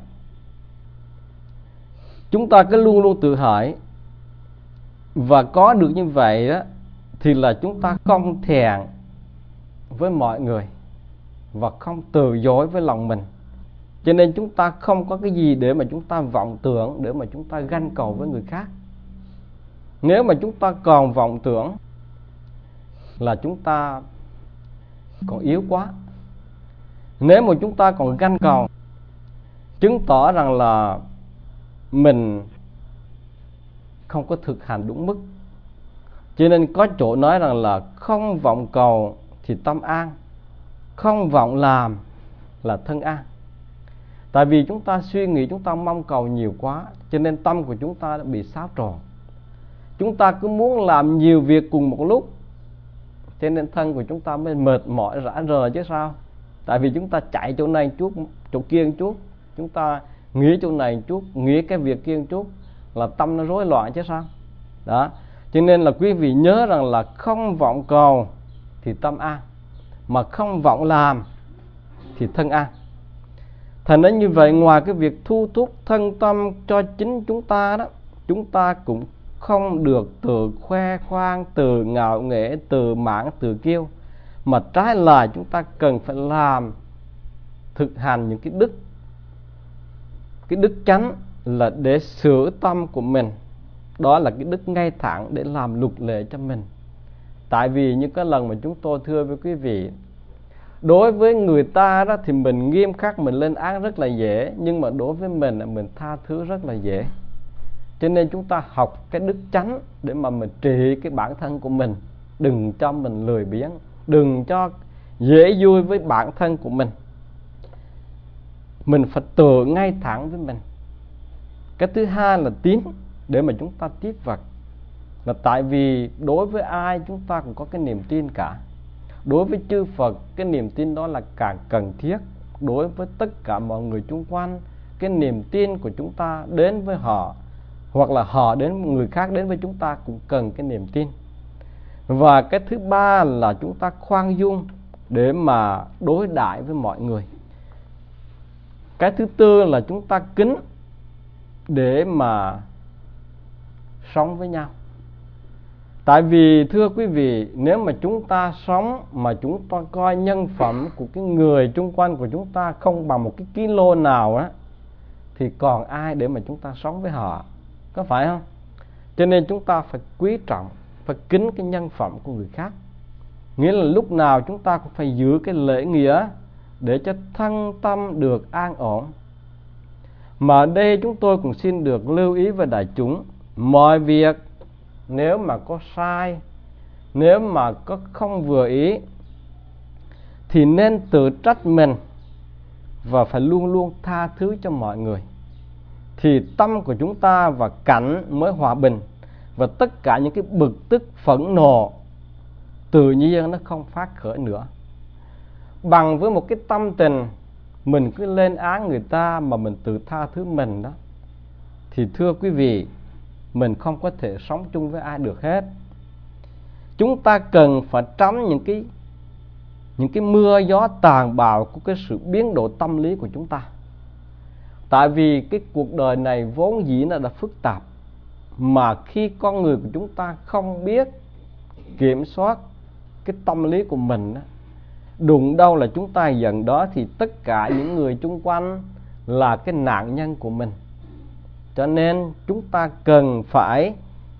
Chúng ta cứ luôn luôn tự hỏi, và có được như vậy đó thì là chúng ta không thẹn với mọi người và không từ dối với lòng mình. Cho nên chúng ta không có cái gì để mà chúng ta vọng tưởng, để mà chúng ta ganh cầu với người khác. Nếu mà chúng ta còn vọng tưởng là chúng ta còn yếu quá. Nếu mà chúng ta còn ganh cầu, chứng tỏ rằng là mình không có thực hành đúng mức. Cho nên có chỗ nói rằng là không vọng cầu thì tâm an, không vọng làm là thân an. Tại vì chúng ta suy nghĩ, chúng ta mong cầu nhiều quá, cho nên tâm của chúng ta đã bị xáo trộn. Chúng ta cứ muốn làm nhiều việc cùng một lúc, cho nên thân của chúng ta mới mệt mỏi rã rời chứ sao. Tại vì chúng ta chạy chỗ này chút, chỗ kia một chút, chúng ta nghĩ chỗ này một chút, nghĩ cái việc kia một chút, là tâm nó rối loạn chứ sao. Đó, cho nên là quý vị nhớ rằng là không vọng cầu thì tâm an, mà không vọng làm thì thân an. Thành ra như vậy, ngoài cái việc thu thúc thân tâm cho chính chúng ta đó, chúng ta cũng không được tự khoe khoang, từ ngạo nghễ, từ mãn, từ kiêu, mà trái lại chúng ta cần phải làm, thực hành những cái đức, cái đức chánh là để sửa tâm của mình. Đó là cái đức ngay thẳng để làm luật lệ cho mình. Tại vì những cái lần mà chúng tôi thưa với quý vị, đối với người ta đó thì mình nghiêm khắc, mình lên án rất là dễ, nhưng mà đối với mình là mình tha thứ rất là dễ. Cho nên chúng ta học cái đức chánh để mà mình trị cái bản thân của mình. Đừng cho mình lười biếng, đừng cho dễ vui với bản thân của mình. Mình phải tự ngay thẳng với mình. Cái thứ hai là tín, để mà chúng ta tiếp vật. Là tại vì đối với ai chúng ta cũng có cái niềm tin cả. Đối với chư Phật, cái niềm tin đó là càng cần thiết. Đối với tất cả mọi người xung quanh, cái niềm tin của chúng ta đến với họ, hoặc là họ đến, người khác đến với chúng ta cũng cần cái niềm tin. Và cái thứ ba là chúng ta khoan dung để mà đối đãi với mọi người. Cái thứ tư là chúng ta kính để mà sống với nhau. Tại vì thưa quý vị, nếu mà chúng ta sống mà chúng ta coi nhân phẩm của cái người xung quanh của chúng ta không bằng một cái kilo nào á, thì còn ai để mà chúng ta sống với họ, có phải không? Cho nên chúng ta phải quý trọng, phải kính cái nhân phẩm của người khác. Nghĩa là lúc nào chúng ta cũng phải giữ cái lễ nghĩa để cho thân tâm được an ổn. Mà ở đây chúng tôi cũng xin được lưu ý với đại chúng, mọi việc nếu mà có sai, nếu mà có không vừa ý, thì nên tự trách mình và phải luôn luôn tha thứ cho mọi người. Thì tâm của chúng ta và cảnh mới hòa bình, và tất cả những cái bực tức phẫn nộ tự nhiên nó không phát khởi nữa. Bằng với một cái tâm tình mình cứ lên án người ta mà mình tự tha thứ mình đó, thì thưa quý vị, mình không có thể sống chung với ai được hết. Chúng ta cần phải tránh những cái những cái mưa gió tàn bạo của cái sự biến đổi tâm lý của chúng ta. Tại vì cái cuộc đời này vốn dĩ nó đã phức tạp, mà khi con người của chúng ta không biết kiểm soát cái tâm lý của mình, đụng đâu là chúng ta giận đó, thì tất cả những người xung quanh là cái nạn nhân của mình. Cho nên chúng ta cần phải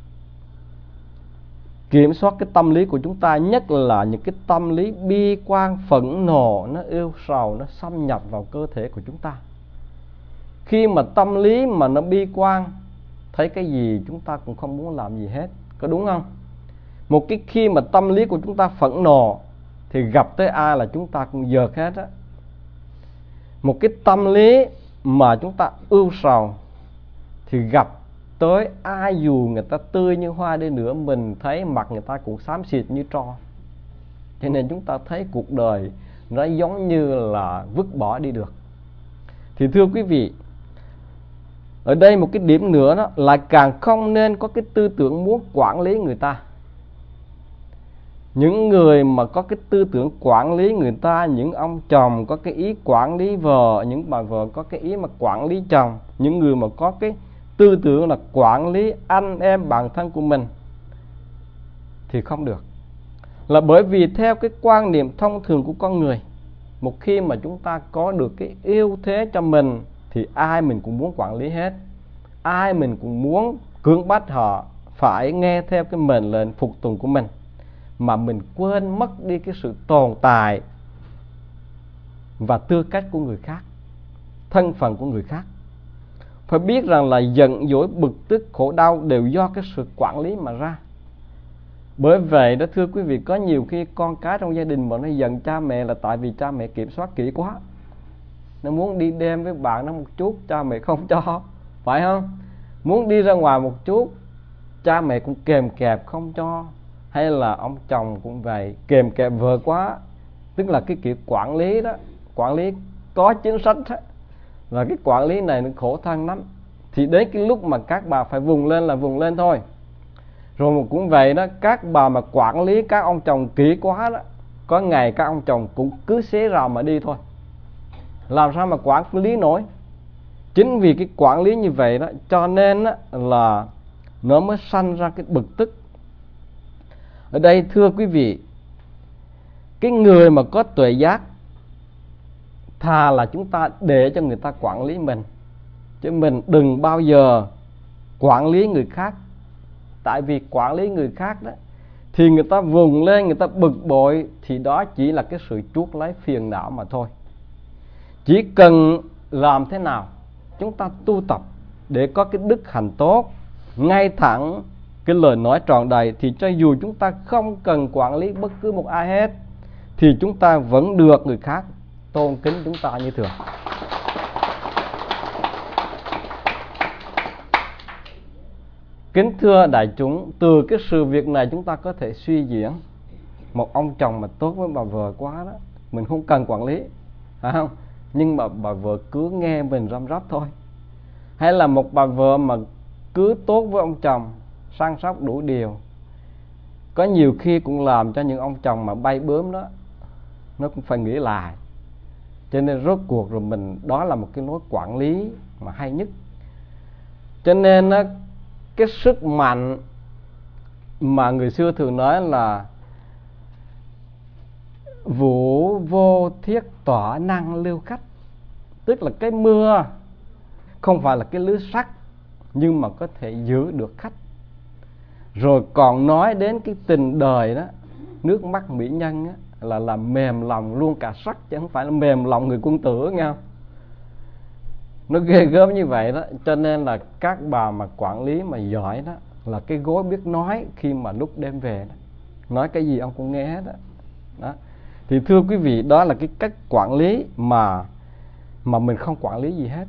kiểm soát cái tâm lý của chúng ta, nhất là những cái tâm lý bi quan, phẫn nộ, nó ưu sầu, nó xâm nhập vào cơ thể của chúng ta. Khi mà tâm lý mà nó bi quan, thấy cái gì chúng ta cũng không muốn làm gì hết, có đúng không? Một cái khi mà tâm lý của chúng ta phẫn nộ thì gặp tới ai là chúng ta cũng giật hết á. Một cái tâm lý mà chúng ta ưu sầu thì gặp tới ai dù người ta tươi như hoa đi nữa, mình thấy mặt người ta cũng xám xịt như tro. Cho nên chúng ta thấy cuộc đời nó giống như là vứt bỏ đi được. Thì thưa quý vị, ở đây một cái điểm nữa đó là càng không nên có cái tư tưởng muốn quản lý người ta. Những người mà có cái tư tưởng quản lý người ta, những ông chồng có cái ý quản lý vợ, những bà vợ có cái ý mà quản lý chồng, những người mà có cái tư tưởng là quản lý anh em bạn thân của mình, thì không được. Là bởi vì theo cái quan niệm thông thường của con người, một khi mà chúng ta có được cái ưu thế cho mình thì ai mình cũng muốn quản lý hết, ai mình cũng muốn cưỡng bắt họ phải nghe theo cái mệnh lệnh phục tùng của mình, mà mình quên mất đi cái sự tồn tại và tư cách của người khác, thân phận của người khác. Phải biết rằng là giận dỗi, bực tức, khổ đau đều do cái sự quản lý mà ra. Bởi vậy đó thưa quý vị, có nhiều khi con cái trong gia đình mà nó giận cha mẹ là tại vì cha mẹ kiểm soát kỹ quá. nó muốn đi đêm với bạn nó một chút, cha mẹ không cho, phải không? Muốn đi ra ngoài một chút, cha mẹ cũng kèm kẹp không cho. Hay là ông chồng cũng vậy, kèm kẹp vợ quá, tức là cái kiểu quản lý đó, quản lý có chính sách đó, và cái quản lý này nó khổ thân lắm. Thì đến cái lúc mà các bà phải vùng lên là vùng lên thôi. Rồi một cũng vậy đó, các bà mà quản lý các ông chồng kỹ quá đó, có ngày các ông chồng cũng cứ xé rào mà đi thôi. Làm sao mà quản lý nổi? Chính vì cái quản lý như vậy đó, cho nên đó là nó mới sanh ra cái bực tức. Ở đây thưa quý vị, cái người mà có tuệ giác, thà là chúng ta để cho người ta quản lý mình, chứ mình đừng bao giờ quản lý người khác. Tại vì quản lý người khác đó, thì người ta vùng lên, người ta bực bội, thì đó chỉ là cái sự chuốc lấy phiền não mà thôi. Chỉ cần làm thế nào chúng ta tu tập để có cái đức hạnh tốt, ngay thẳng, cái lời nói tròn đầy, thì cho dù chúng ta không cần quản lý bất cứ một ai hết, thì chúng ta vẫn được người khác tôn kính chúng ta như thường. Kính thưa đại chúng, từ cái sự việc này chúng ta có thể suy diễn một ông chồng mà tốt với bà vợ quá đó, mình không cần quản lý, phải không? Nhưng mà bà vợ cứ nghe mình răm rắp thôi. Hay là một bà vợ mà cứ tốt với ông chồng, săn sóc đủ điều, có nhiều khi cũng làm cho những ông chồng mà bay bướm đó, nó cũng phải nghĩ lại. Cho nên rốt cuộc rồi mình, đó là một cái lối quản lý mà hay nhất. Cho nên đó, cái sức mạnh mà người xưa thường nói là vũ vô thiết tỏa năng lưu khách. Tức là cái mưa không phải là cái lưới sắt, nhưng mà có thể giữ được khách. Rồi còn nói đến cái tình đời đó, nước mắt mỹ nhân á, là làm mềm lòng luôn cả sắt, chứ không phải là mềm lòng người quân tử, nghe không? Nó ghê gớm như vậy đó. Cho nên là các bà mà quản lý mà giỏi đó, là cái gối biết nói khi mà lúc đêm về đó, nói cái gì ông cũng nghe hết đó. Đó. Thì thưa quý vị, đó là cái cách quản lý mà mà mình không quản lý gì hết.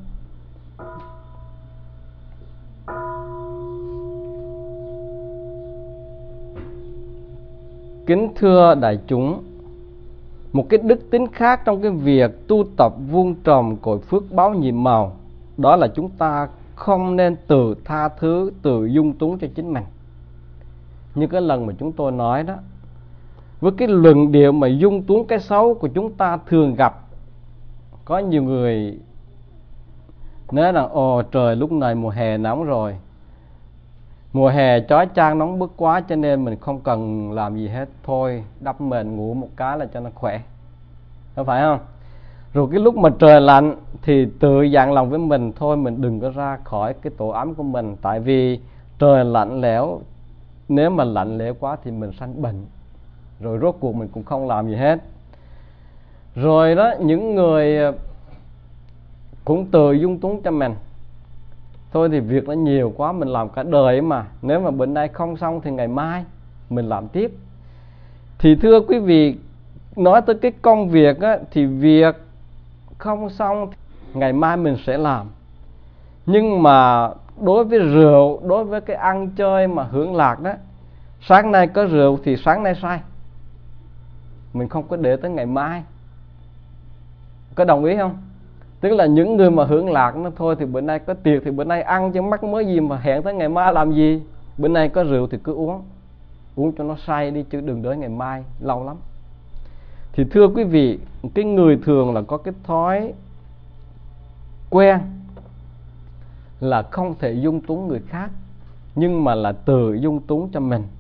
Kính thưa đại chúng, một cái đức tính khác trong cái việc tu tập vuông trồng cội phước báo nhiệm màu, đó là chúng ta không nên tự tha thứ, tự dung túng cho chính mình. Như cái lần mà chúng tôi nói đó, với cái luận điệu mà dung túng cái xấu của chúng ta thường gặp, có nhiều người nói rằng ồ trời lúc này mùa hè nóng rồi, mùa hè chói chang nóng bức quá, cho nên mình không cần làm gì hết, thôi đắp mền ngủ một cái là cho nó khỏe, có phải không? Rồi cái lúc mà trời lạnh thì tự dặn lòng với mình, thôi mình đừng có ra khỏi cái tổ ấm của mình, tại vì trời lạnh lẽo, nếu mà lạnh lẽo quá thì mình sanh bệnh. Rồi rốt cuộc mình cũng không làm gì hết. Rồi đó, những người cũng tự dung túng cho mình, thôi thì việc nó nhiều quá, mình làm cả đời mà, nếu mà bữa nay không xong thì ngày mai mình làm tiếp. Thì thưa quý vị, nói tới cái công việc á, thì việc không xong ngày mai mình sẽ làm. Nhưng mà đối với rượu, đối với cái ăn chơi mà hưởng lạc đó, sáng nay có rượu thì sáng nay say, mình không có để tới ngày mai. Có đồng ý không? Tức là những người mà hưởng lạc nó thôi thì bữa nay có tiệc thì bữa nay ăn, chứ mắc mới gì mà hẹn tới ngày mai làm gì. Bữa nay có rượu thì cứ uống, uống cho nó say đi, chứ đừng đợi ngày mai, lâu lắm. Thì thưa quý vị, cái người thường là có cái thói quen là không thể dung túng người khác, nhưng mà là tự dung túng cho mình.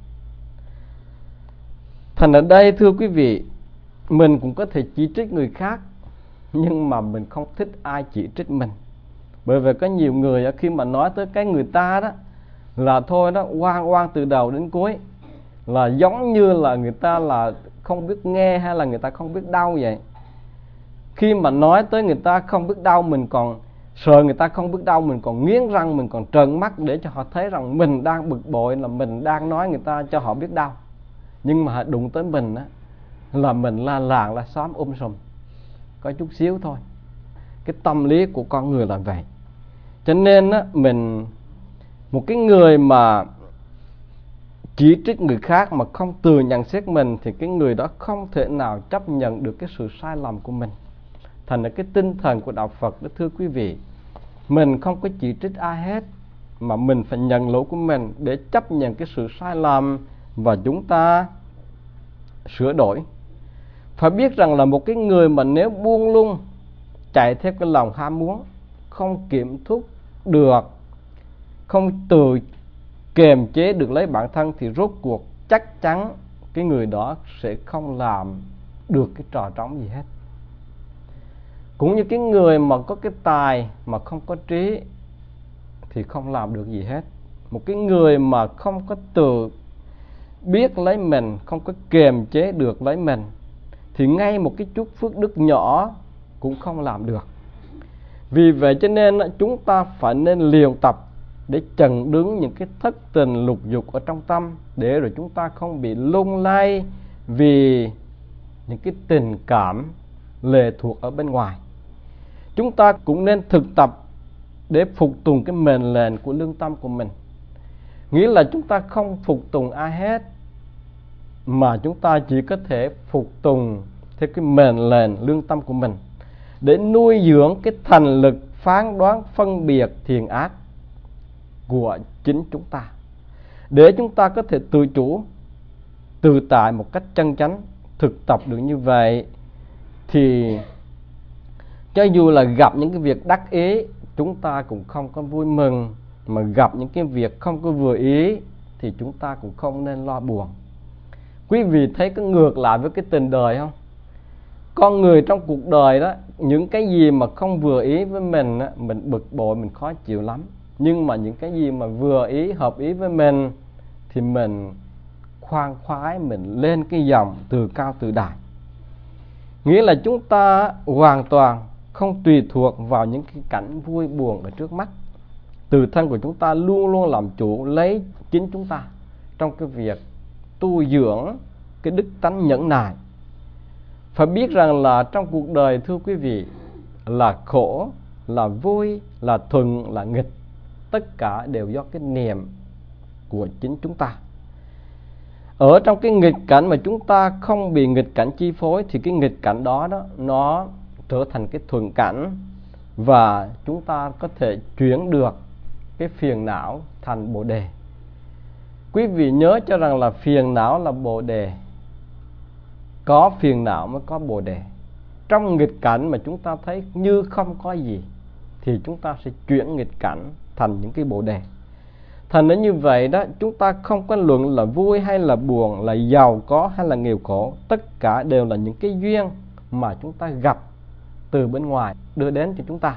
Thành ở đây thưa quý vị, mình cũng có thể chỉ trích người khác, nhưng mà mình không thích ai chỉ trích mình. Bởi vì có nhiều người khi mà nói tới cái người ta đó, là thôi đó, oan oan từ đầu đến cuối, là giống như là người ta là không biết nghe hay là người ta không biết đau vậy. Khi mà nói tới người ta không biết đau, mình còn sợ người ta không biết đau, mình còn nghiến răng, mình còn trợn mắt để cho họ thấy rằng mình đang bực bội, là mình đang nói người ta cho họ biết đau. Nhưng mà đụng tới mình á, là mình la làng la xóm um sùm, có chút xíu thôi. Cái tâm lý của con người là vậy. Cho nên á, mình một cái người mà chỉ trích người khác mà không tự nhận xét mình, thì cái người đó không thể nào chấp nhận được cái sự sai lầm của mình. Thành ra cái tinh thần của đạo Phật đó, thưa quý vị, mình không có chỉ trích ai hết, mà mình phải nhận lỗi của mình để chấp nhận cái sự sai lầm và chúng ta sửa đổi. Phải biết rằng là một cái người mà nếu buông lung chạy theo cái lòng ham muốn, không kiểm thúc được, không tự kiềm chế được lấy bản thân, thì rốt cuộc chắc chắn cái người đó sẽ không làm được cái trò trống gì hết. Cũng như cái người mà có cái tài mà không có trí thì không làm được gì hết. Một cái người mà không có tự biết lấy mình, không có kiềm chế được lấy mình, thì ngay một cái chút phước đức nhỏ cũng không làm được. Vì vậy cho nên chúng ta phải nên luyện tập để chặn đứng những cái thất tình lục dục ở trong tâm, để rồi chúng ta không bị lung lay vì những cái tình cảm lệ thuộc ở bên ngoài. Chúng ta cũng nên thực tập để phục tùng cái mệnh lệnh của lương tâm của mình. Nghĩa là chúng ta không phục tùng ai hết, mà chúng ta chỉ có thể phục tùng theo cái mệnh lệnh lương tâm của mình, để nuôi dưỡng cái thành lực phán đoán phân biệt thiện ác của chính chúng ta, để chúng ta có thể tự chủ, tự tại một cách chân chánh. Thực tập được như vậy thì cho dù là gặp những cái việc đắc ý, chúng ta cũng không có vui mừng, mà gặp những cái việc không có vừa ý thì chúng ta cũng không nên lo buồn. Quý vị thấy có ngược lại với cái tình đời không? Con người trong cuộc đời đó, những cái gì mà không vừa ý với mình á, mình bực bội, mình khó chịu lắm. Nhưng mà những cái gì mà vừa ý, hợp ý với mình thì mình khoan khoái, mình lên cái dòng từ cao từ đại. Nghĩa là chúng ta hoàn toàn không tùy thuộc vào những cái cảnh vui buồn ở trước mắt. Tự thân của chúng ta luôn luôn làm chủ lấy chính chúng ta trong cái việc tu dưỡng cái đức tánh nhẫn nại. Phải biết rằng là trong cuộc đời, thưa quý vị, là khổ, là vui, là thuận, là nghịch, tất cả đều do cái niệm của chính chúng ta. Ở trong cái nghịch cảnh mà chúng ta không bị nghịch cảnh chi phối, thì cái nghịch cảnh đó, đó nó trở thành cái thuận cảnh, và chúng ta có thể chuyển được cái phiền não thành bồ đề. Quý vị nhớ cho rằng là phiền não là bồ đề, có phiền não mới có bồ đề. Trong nghịch cảnh mà chúng ta thấy như không có gì, thì chúng ta sẽ chuyển nghịch cảnh thành những cái bồ đề. Thành đến như vậy đó, chúng ta không có luận là vui hay là buồn, là giàu có hay là nghèo khổ. Tất cả đều là những cái duyên mà chúng ta gặp từ bên ngoài đưa đến cho chúng ta.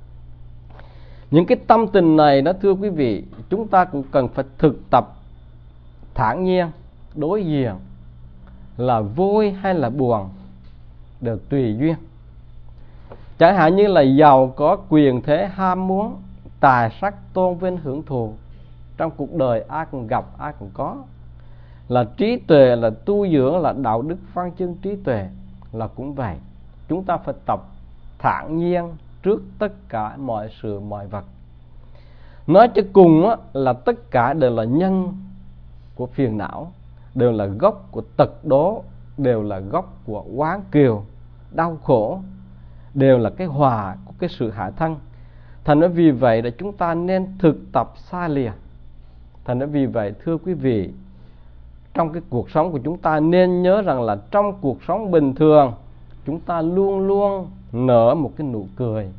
Những cái tâm tình này đó, thưa quý vị, chúng ta cũng cần phải thực tập thản nhiên đối diện, là vui hay là buồn đều tùy duyên. Chẳng hạn như là giàu có, quyền thế, ham muốn, tài sắc, tôn vinh, hưởng thụ, trong cuộc đời ai cũng gặp, ai cũng có. Là trí tuệ, là tu dưỡng, là đạo đức văn chương trí tuệ, là cũng vậy. Chúng ta phải tập thản nhiên trước tất cả mọi sự mọi vật. Nói cho cùng á, là tất cả đều là nhân của phiền não, đều là gốc của tật đố, đều là gốc của oán kiều, đau khổ, đều là cái hòa của cái sự hạ thân. Thành ra vì vậy là chúng ta nên thực tập xa lìa. Thành ra vì vậy, thưa quý vị, trong cái cuộc sống của chúng ta nên nhớ rằng là trong cuộc sống bình thường, chúng ta luôn luôn nở một cái nụ cười.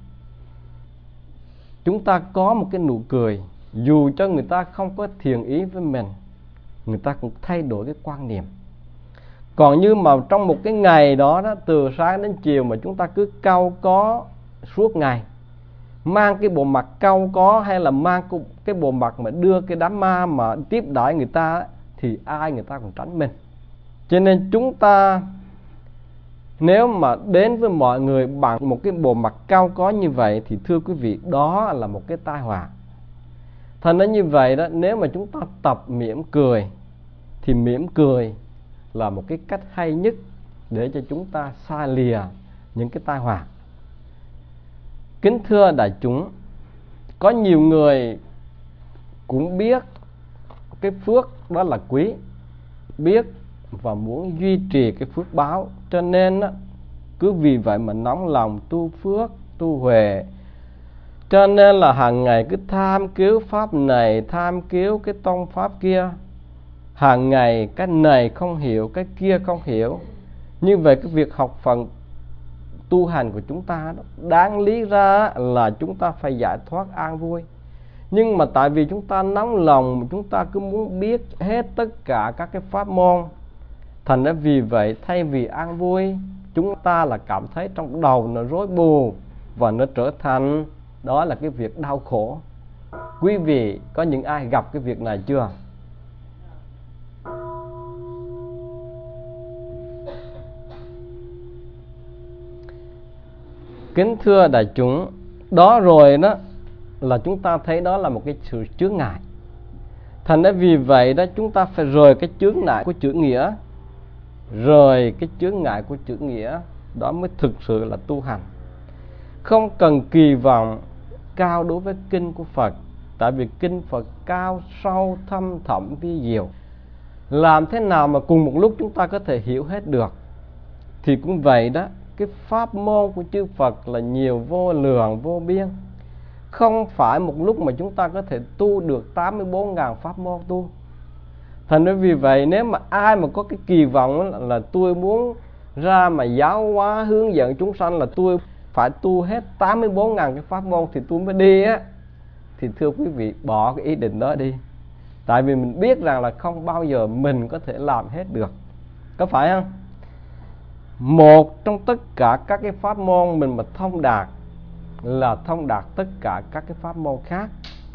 Chúng ta có một cái nụ cười, dù cho người ta không có thiện ý với mình, người ta cũng thay đổi cái quan niệm. Còn như mà trong một cái ngày đó, đó từ sáng đến chiều mà chúng ta cứ cau có suốt ngày, mang cái bộ mặt cau có, hay là mang cái bộ mặt mà đưa cái đám ma mà tiếp đãi người ta, thì ai người ta cũng tránh mình. Cho nên chúng ta nếu mà đến với mọi người bằng một cái bộ mặt cau có như vậy, thì thưa quý vị, đó là một cái tai họa. Thành ra như vậy đó, nếu mà chúng ta tập mỉm cười, thì mỉm cười là một cái cách hay nhất để cho chúng ta xa lìa những cái tai họa. Kính thưa đại chúng, có nhiều người cũng biết cái phước đó là quý, biết và muốn duy trì cái phước báo, cho nên cứ vì vậy mà nóng lòng tu phước, tu huệ. Cho nên là hàng ngày cứ tham cứu pháp này, tham cứu cái tông pháp kia, hàng ngày cái này không hiểu, cái kia không hiểu. Như vậy cái việc học phần tu hành của chúng ta đó, đáng lý ra là chúng ta phải giải thoát an vui. Nhưng mà tại vì chúng ta nóng lòng, chúng ta cứ muốn biết hết tất cả các cái pháp môn, thành ra vì vậy thay vì an vui, chúng ta là cảm thấy trong đầu nó rối bù và nó trở thành đó là cái việc đau khổ. Quý vị có những ai gặp cái việc này chưa? Kính thưa đại chúng, đó rồi đó là chúng ta thấy đó là một cái sự chướng ngại. Thành ra vì vậy đó chúng ta phải rời cái chướng ngại của chữ nghĩa, rời cái chướng ngại của chữ nghĩa, đó mới thực sự là tu hành. Không cần kỳ vọng cao đối với kinh của Phật, tại vì kinh Phật cao sâu thâm thẳm vi diệu. Làm thế nào mà cùng một lúc chúng ta có thể hiểu hết được? Thì cũng vậy đó, cái pháp môn của chư Phật là nhiều vô lượng vô biên. Không phải một lúc mà chúng ta có thể tu được tám mươi bốn nghìn pháp môn tu. Thành ra vì vậy nếu mà ai mà có cái kỳ vọng là, là tôi muốn ra mà giáo hóa hướng dẫn chúng sanh, là tôi phải tu hết tám mươi bốn nghìn cái pháp môn thì tôi mới đi á, thì thưa quý vị bỏ cái ý định đó đi. Tại vì mình biết rằng là không bao giờ mình có thể làm hết được, có phải không? Một trong tất cả các cái pháp môn mình mà thông đạt là thông đạt tất cả các cái pháp môn khác.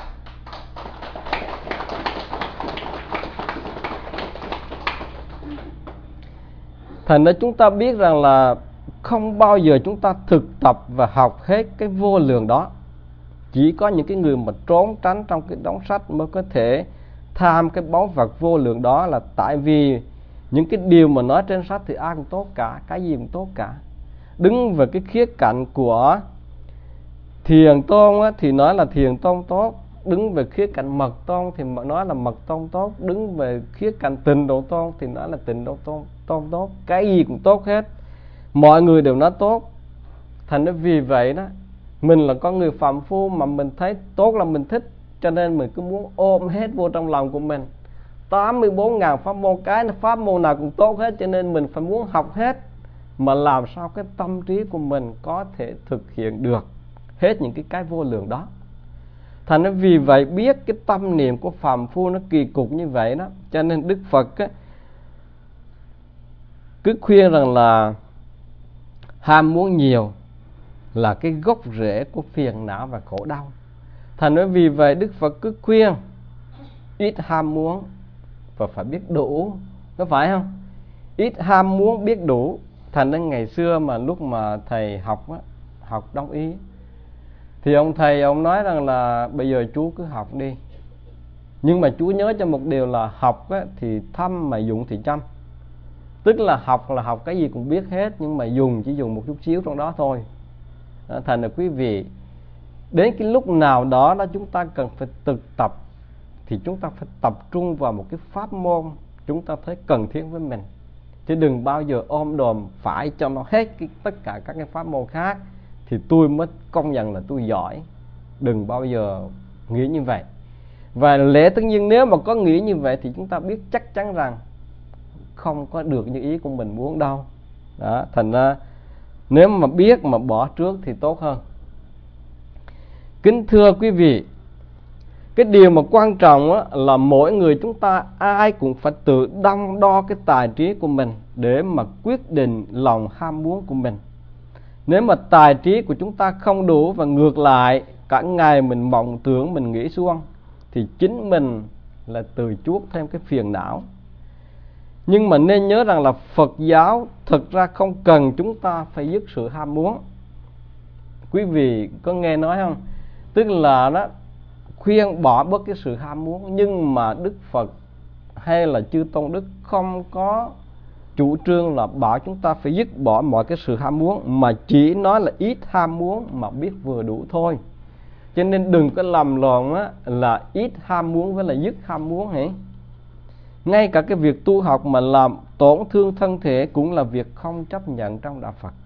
Thành ra chúng ta biết rằng là không bao giờ chúng ta thực tập và học hết cái vô lượng đó. Chỉ có những cái người mà trốn tránh trong cái đống sách mới có thể tham cái báu vật vô lượng đó, là tại vì những cái điều mà nói trên sách thì ai cũng tốt cả, cái gì cũng tốt cả. Đứng về cái khía cạnh của Thiền Tôn á, thì nói là Thiền Tôn tốt. Đứng về khía cạnh Mật Tôn thì nói là Mật Tôn tốt. Đứng về khía cạnh Tịnh Độ Tôn thì nói là Tịnh Độ Tôn, tôn tốt. Cái gì cũng tốt hết, mọi người đều nói tốt. Thành ra vì vậy đó, mình là con người phàm phu mà mình thấy tốt là mình thích, cho nên mình cứ muốn ôm hết vô trong lòng của mình. Tám mươi bốn nghìn pháp môn, cái pháp môn nào cũng tốt hết, cho nên mình phải muốn học hết. Mà làm sao cái tâm trí của mình có thể thực hiện được hết những cái cái vô lượng đó. Thành ra vì vậy biết cái tâm niệm của phàm phu nó kỳ cục như vậy đó, cho nên Đức Phật á, cứ khuyên rằng là ham muốn nhiều là cái gốc rễ của phiền não và khổ đau. Thành ra vì vậy Đức Phật cứ khuyên ít ham muốn và phải biết đủ, có phải không? Ít ham muốn biết đủ. Thành ra ngày xưa mà lúc mà thầy học á, học Đông y, thì ông thầy ông nói rằng là bây giờ chú cứ học đi, nhưng mà chú nhớ cho một điều là học á, thì thâm mà dụng thì chăm. Tức là học là học cái gì cũng biết hết, nhưng mà dùng chỉ dùng một chút xíu trong đó thôi. Đó, thành ra quý vị, đến cái lúc nào đó đó chúng ta cần phải thực tập, thì chúng ta phải tập trung vào một cái pháp môn chúng ta thấy cần thiết với mình, chứ đừng bao giờ ôm đồm phải cho nó hết cái, tất cả các cái pháp môn khác thì tôi mới công nhận là tôi giỏi. Đừng bao giờ nghĩ như vậy. Và lẽ tất nhiên nếu mà có nghĩ như vậy thì chúng ta biết chắc chắn rằng không có được như ý của mình muốn đâu. Đó, thành ra nếu mà biết mà bỏ trước thì tốt hơn. Kính thưa quý vị, cái điều mà quan trọng á, là mỗi người chúng ta ai cũng phải tự đong đo cái tài trí của mình để mà quyết định lòng ham muốn của mình. Nếu mà tài trí của chúng ta không đủ và ngược lại cả ngày mình mộng tưởng, mình nghĩ suông, thì chính mình là tự chuốc thêm cái phiền não. Nhưng mà nên nhớ rằng là Phật giáo thực ra không cần chúng ta phải dứt sự ham muốn. Quý vị có nghe nói không? Tức là đó, khuyên bỏ bớt cái sự ham muốn, nhưng mà Đức Phật hay là chư Tôn Đức không có chủ trương là bảo chúng ta phải dứt bỏ mọi cái sự ham muốn, mà chỉ nói là ít ham muốn mà biết vừa đủ thôi. Cho nên đừng có lầm lộn á, là ít ham muốn với là dứt ham muốn hả? Ngay cả cái việc tu học mà làm tổn thương thân thể cũng là việc không chấp nhận trong đạo Phật.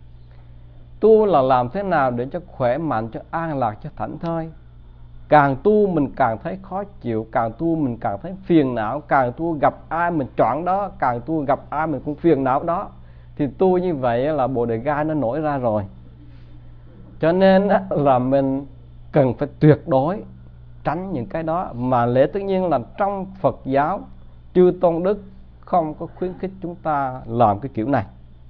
Tu là làm thế nào để cho khỏe mạnh, cho an lạc, cho thảnh thơi. Càng tu mình càng thấy khó chịu, càng tu mình càng thấy phiền não, càng tu gặp ai mình chọn đó, càng tu gặp ai mình cũng phiền não đó. Thì tu như vậy là bồ đề gai nó nổi ra rồi. Cho nên là mình cần phải tuyệt đối tránh những cái đó. Mà lẽ tất nhiên là trong Phật giáo, chư tôn đức không có khuyến khích chúng ta làm cái kiểu này.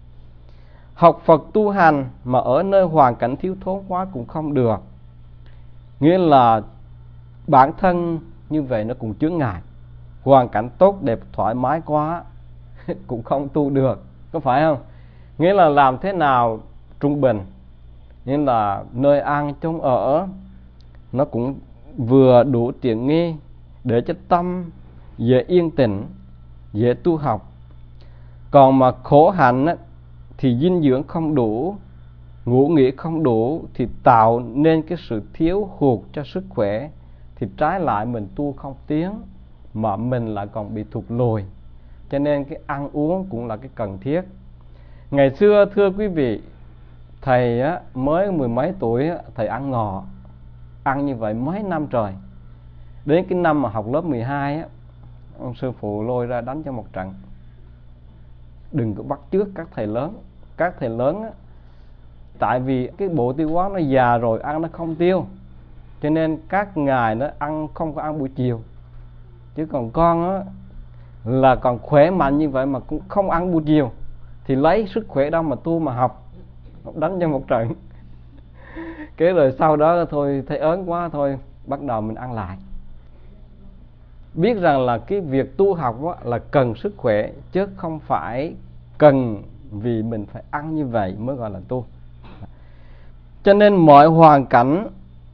Học Phật tu hành mà ở nơi hoàn cảnh thiếu thốn quá cũng không được. Nghĩa là bản thân như vậy nó cũng chướng ngại. Hoàn cảnh tốt đẹp thoải mái quá cũng không tu được, có phải không? Nghĩa là làm thế nào trung bình, nghĩa là nơi ăn chốn ở nó cũng vừa đủ tiện nghi để cho tâm dễ yên tĩnh, dễ tu học. Còn mà khổ hạnh á, thì dinh dưỡng không đủ, ngủ nghỉ không đủ, thì tạo nên cái sự thiếu hụt cho sức khỏe. Thì trái lại mình tu không tiến, mà mình lại còn bị thụt lùi. Cho nên cái ăn uống cũng là cái cần thiết. Ngày xưa thưa quý vị, thầy á, mới mười mấy tuổi á, thầy ăn ngọ, ăn như vậy mấy năm trời. Đến cái năm mà học lớp mười hai á, ông sư phụ lôi ra đánh cho một trận. Đừng có bắt chước các thầy lớn. Các thầy lớn á, tại vì cái bộ tiêu hóa nó già rồi, ăn nó không tiêu, cho nên các ngài nó ăn không có ăn buổi chiều. Chứ còn con á, là còn khỏe mạnh như vậy mà cũng không ăn buổi chiều, thì lấy sức khỏe đâu mà tu mà học. Đánh cho một trận. Cái rồi sau đó thôi thấy ớn quá, thôi bắt đầu mình ăn lại. Biết rằng là cái việc tu học á, là cần sức khỏe, chứ không phải cần vì mình phải ăn như vậy mới gọi là tu. Cho nên mọi hoàn cảnh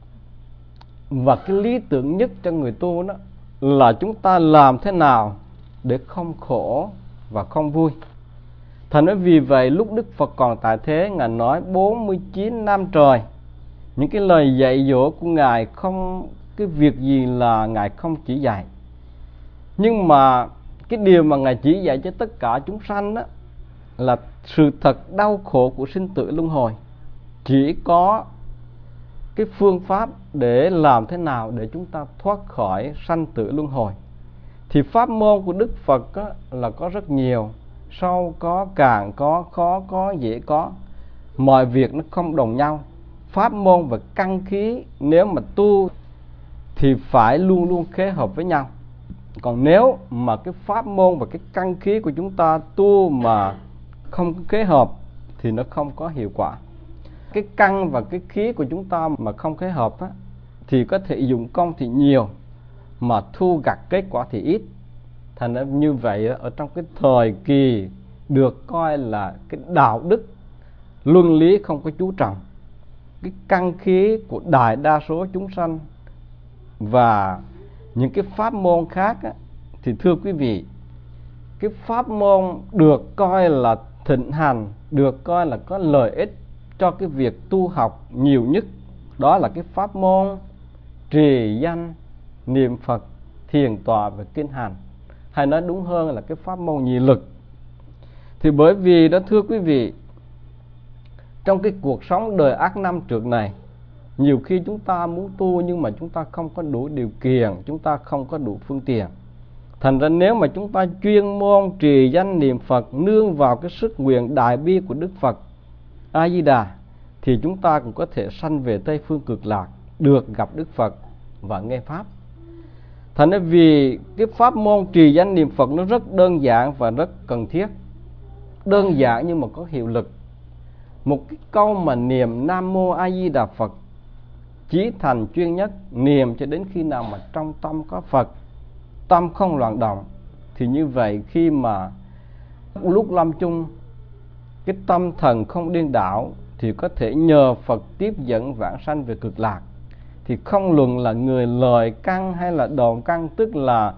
và cái lý tưởng nhất cho người tu đó là chúng ta làm thế nào để không khổ và không vui. Thành nói vì vậy lúc Đức Phật còn tại thế, Ngài nói bốn mươi chín năm trời, những cái lời dạy dỗ của Ngài không cái việc gì là Ngài không chỉ dạy. Nhưng mà cái điều mà Ngài chỉ dạy cho tất cả chúng sanh đó là sự thật đau khổ của sinh tử luân hồi. Chỉ có cái phương pháp để làm thế nào để chúng ta thoát khỏi sanh tử luân hồi. Thì pháp môn của Đức Phật á, là có rất nhiều. Sâu có, càng có, khó có, dễ có. Mọi việc nó không đồng nhau. Pháp môn và căn khí nếu mà tu thì phải luôn luôn kết hợp với nhau. Còn nếu mà cái pháp môn và cái căn khí của chúng ta tu mà không có kết hợp thì nó không có hiệu quả. Cái căn và cái khí của chúng ta mà không kết hợp á, thì có thể dụng công thì nhiều mà thu gặt kết quả thì ít. Thành ra như vậy ở trong cái thời kỳ được coi là cái đạo đức luân lý không có chú trọng, cái căn khí của đại đa số chúng sanh và những cái pháp môn khác á, thì thưa quý vị, cái pháp môn được coi là thịnh hành, được coi là có lợi ích cho cái việc tu học nhiều nhất, đó là cái pháp môn trì danh, niệm Phật, thiền tọa và kinh hành, hay nói đúng hơn là cái pháp môn nhị lực. Thì bởi vì đó thưa quý vị, trong cái cuộc sống đời ác năm trượt này, nhiều khi chúng ta muốn tu nhưng mà chúng ta không có đủ điều kiện, chúng ta không có đủ phương tiện. Thành ra nếu mà chúng ta chuyên môn trì danh niệm Phật, nương vào cái sức nguyện đại bi của Đức Phật A Di Đà, thì chúng ta cũng có thể sanh về Tây Phương Cực Lạc, được gặp Đức Phật và nghe Pháp. Thành ra vì cái pháp môn trì danh niệm Phật nó rất đơn giản và rất cần thiết. Đơn giản nhưng mà có hiệu lực. Một cái câu mà niệm Nam Mô A Di Đà Phật, chí thành chuyên nhất, niệm cho đến khi nào mà trong tâm có Phật, tâm không loạn động, thì như vậy khi mà lúc lâm chung cái tâm thần không điên đảo thì có thể nhờ Phật tiếp dẫn vãng sanh về Cực Lạc. Thì không luận là người lời căn hay là đồn căn, tức là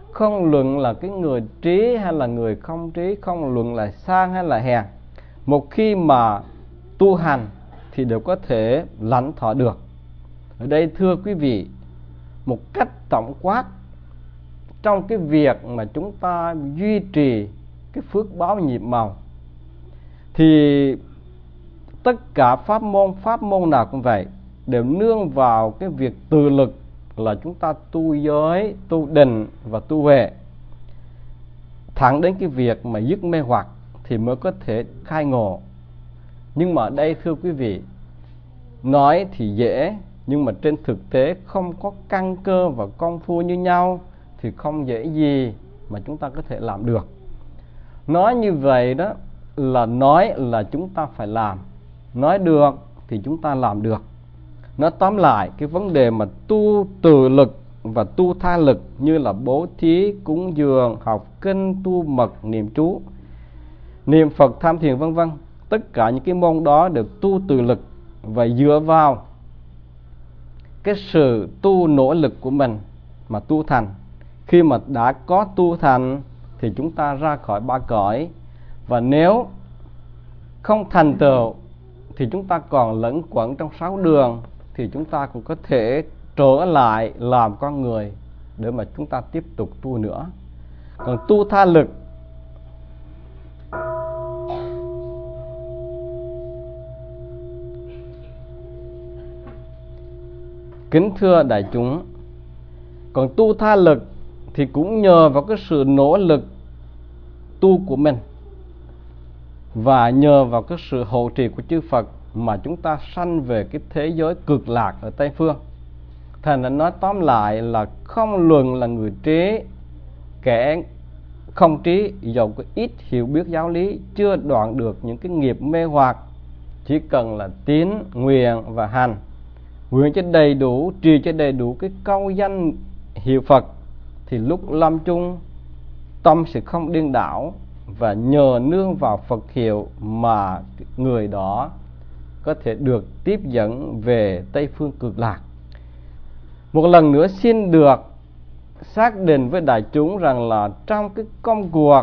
không luận là cái người trí hay là người không trí, không luận là sang hay là hèn, một khi mà tu hành thì đều có thể lãnh thọ được. Ở đây thưa quý vị, một cách tổng quát, trong cái việc mà chúng ta duy trì cái phước báo nhiệm màu thì tất cả pháp môn, pháp môn nào cũng vậy, đều nương vào cái việc tự lực, là chúng ta tu giới, tu định và tu huệ, thẳng đến cái việc mà dứt mê hoặc thì mới có thể khai ngộ. Nhưng mà ở đây thưa quý vị, nói thì dễ, nhưng mà trên thực tế không có căn cơ và công phu như nhau thì không dễ gì mà chúng ta có thể làm được. Nói như vậy đó là nói là chúng ta phải làm, nói được thì chúng ta làm được. Nói tóm lại, cái vấn đề mà tu từ lực và tu tha lực như là bố thí, cúng dường, học kinh, tu mật, niệm chú, niệm Phật, tham thiền vân vân, tất cả những cái môn đó được tu từ lực và dựa vào cái sự tu nỗ lực của mình mà tu thành. Khi mà đã có tu thành thì chúng ta ra khỏi ba cõi, và nếu không thành tựu thì chúng ta còn lẫn quẩn trong sáu đường, thì chúng ta cũng có thể trở lại làm con người để mà chúng ta tiếp tục tu nữa. Còn tu tha lực, kính thưa đại chúng, còn tu tha lực thì cũng nhờ vào cái sự nỗ lực tu của mình và nhờ vào cái sự hộ trì của chư Phật mà chúng ta sanh về cái thế giới cực lạc ở Tây Phương. Thành đã nói tóm lại là không luận là người trí, kẻ không trí, dầu có ít hiểu biết giáo lý, chưa đoạn được những cái nghiệp mê hoặc, chỉ cần là tín, nguyện và hành, nguyện cho đầy đủ, trì cho đầy đủ cái câu danh hiệu Phật, thì lúc lâm chung tâm sẽ không điên đảo, và nhờ nương vào Phật hiệu mà người đó có thể được tiếp dẫn về Tây Phương cực lạc. Một lần nữa xin được xác định với đại chúng rằng là trong cái công cuộc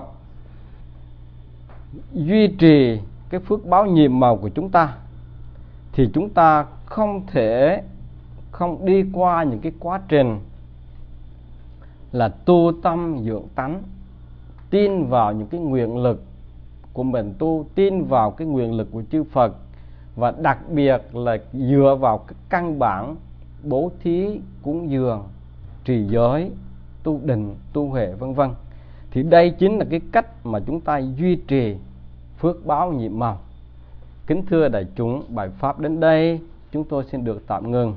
duy trì cái phước báo nhiệm màu của chúng ta thì chúng ta không thể không đi qua những cái quá trình là tu tâm dưỡng tánh, tin vào những cái nguyện lực của mình tu, tin vào cái nguyện lực của chư Phật, và đặc biệt là dựa vào cái căn bản bố thí, cúng dường, trì giới, tu định, tu huệ vân vân. Thì đây chính là cái cách mà chúng ta duy trì phước báo nhiệm màu. Kính thưa đại chúng, bài pháp đến đây chúng tôi xin được tạm ngừng.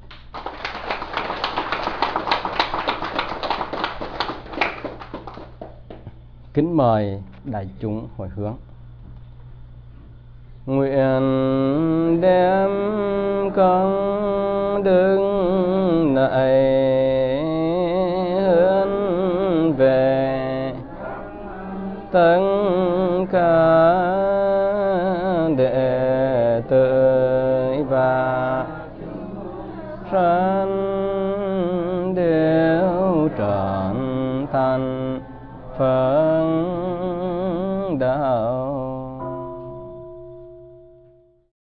Kính mời đại chúng hồi hướng. Nguyện đem công đức này hướng về tất cả đệ tử và sanh đều trọn thành Phật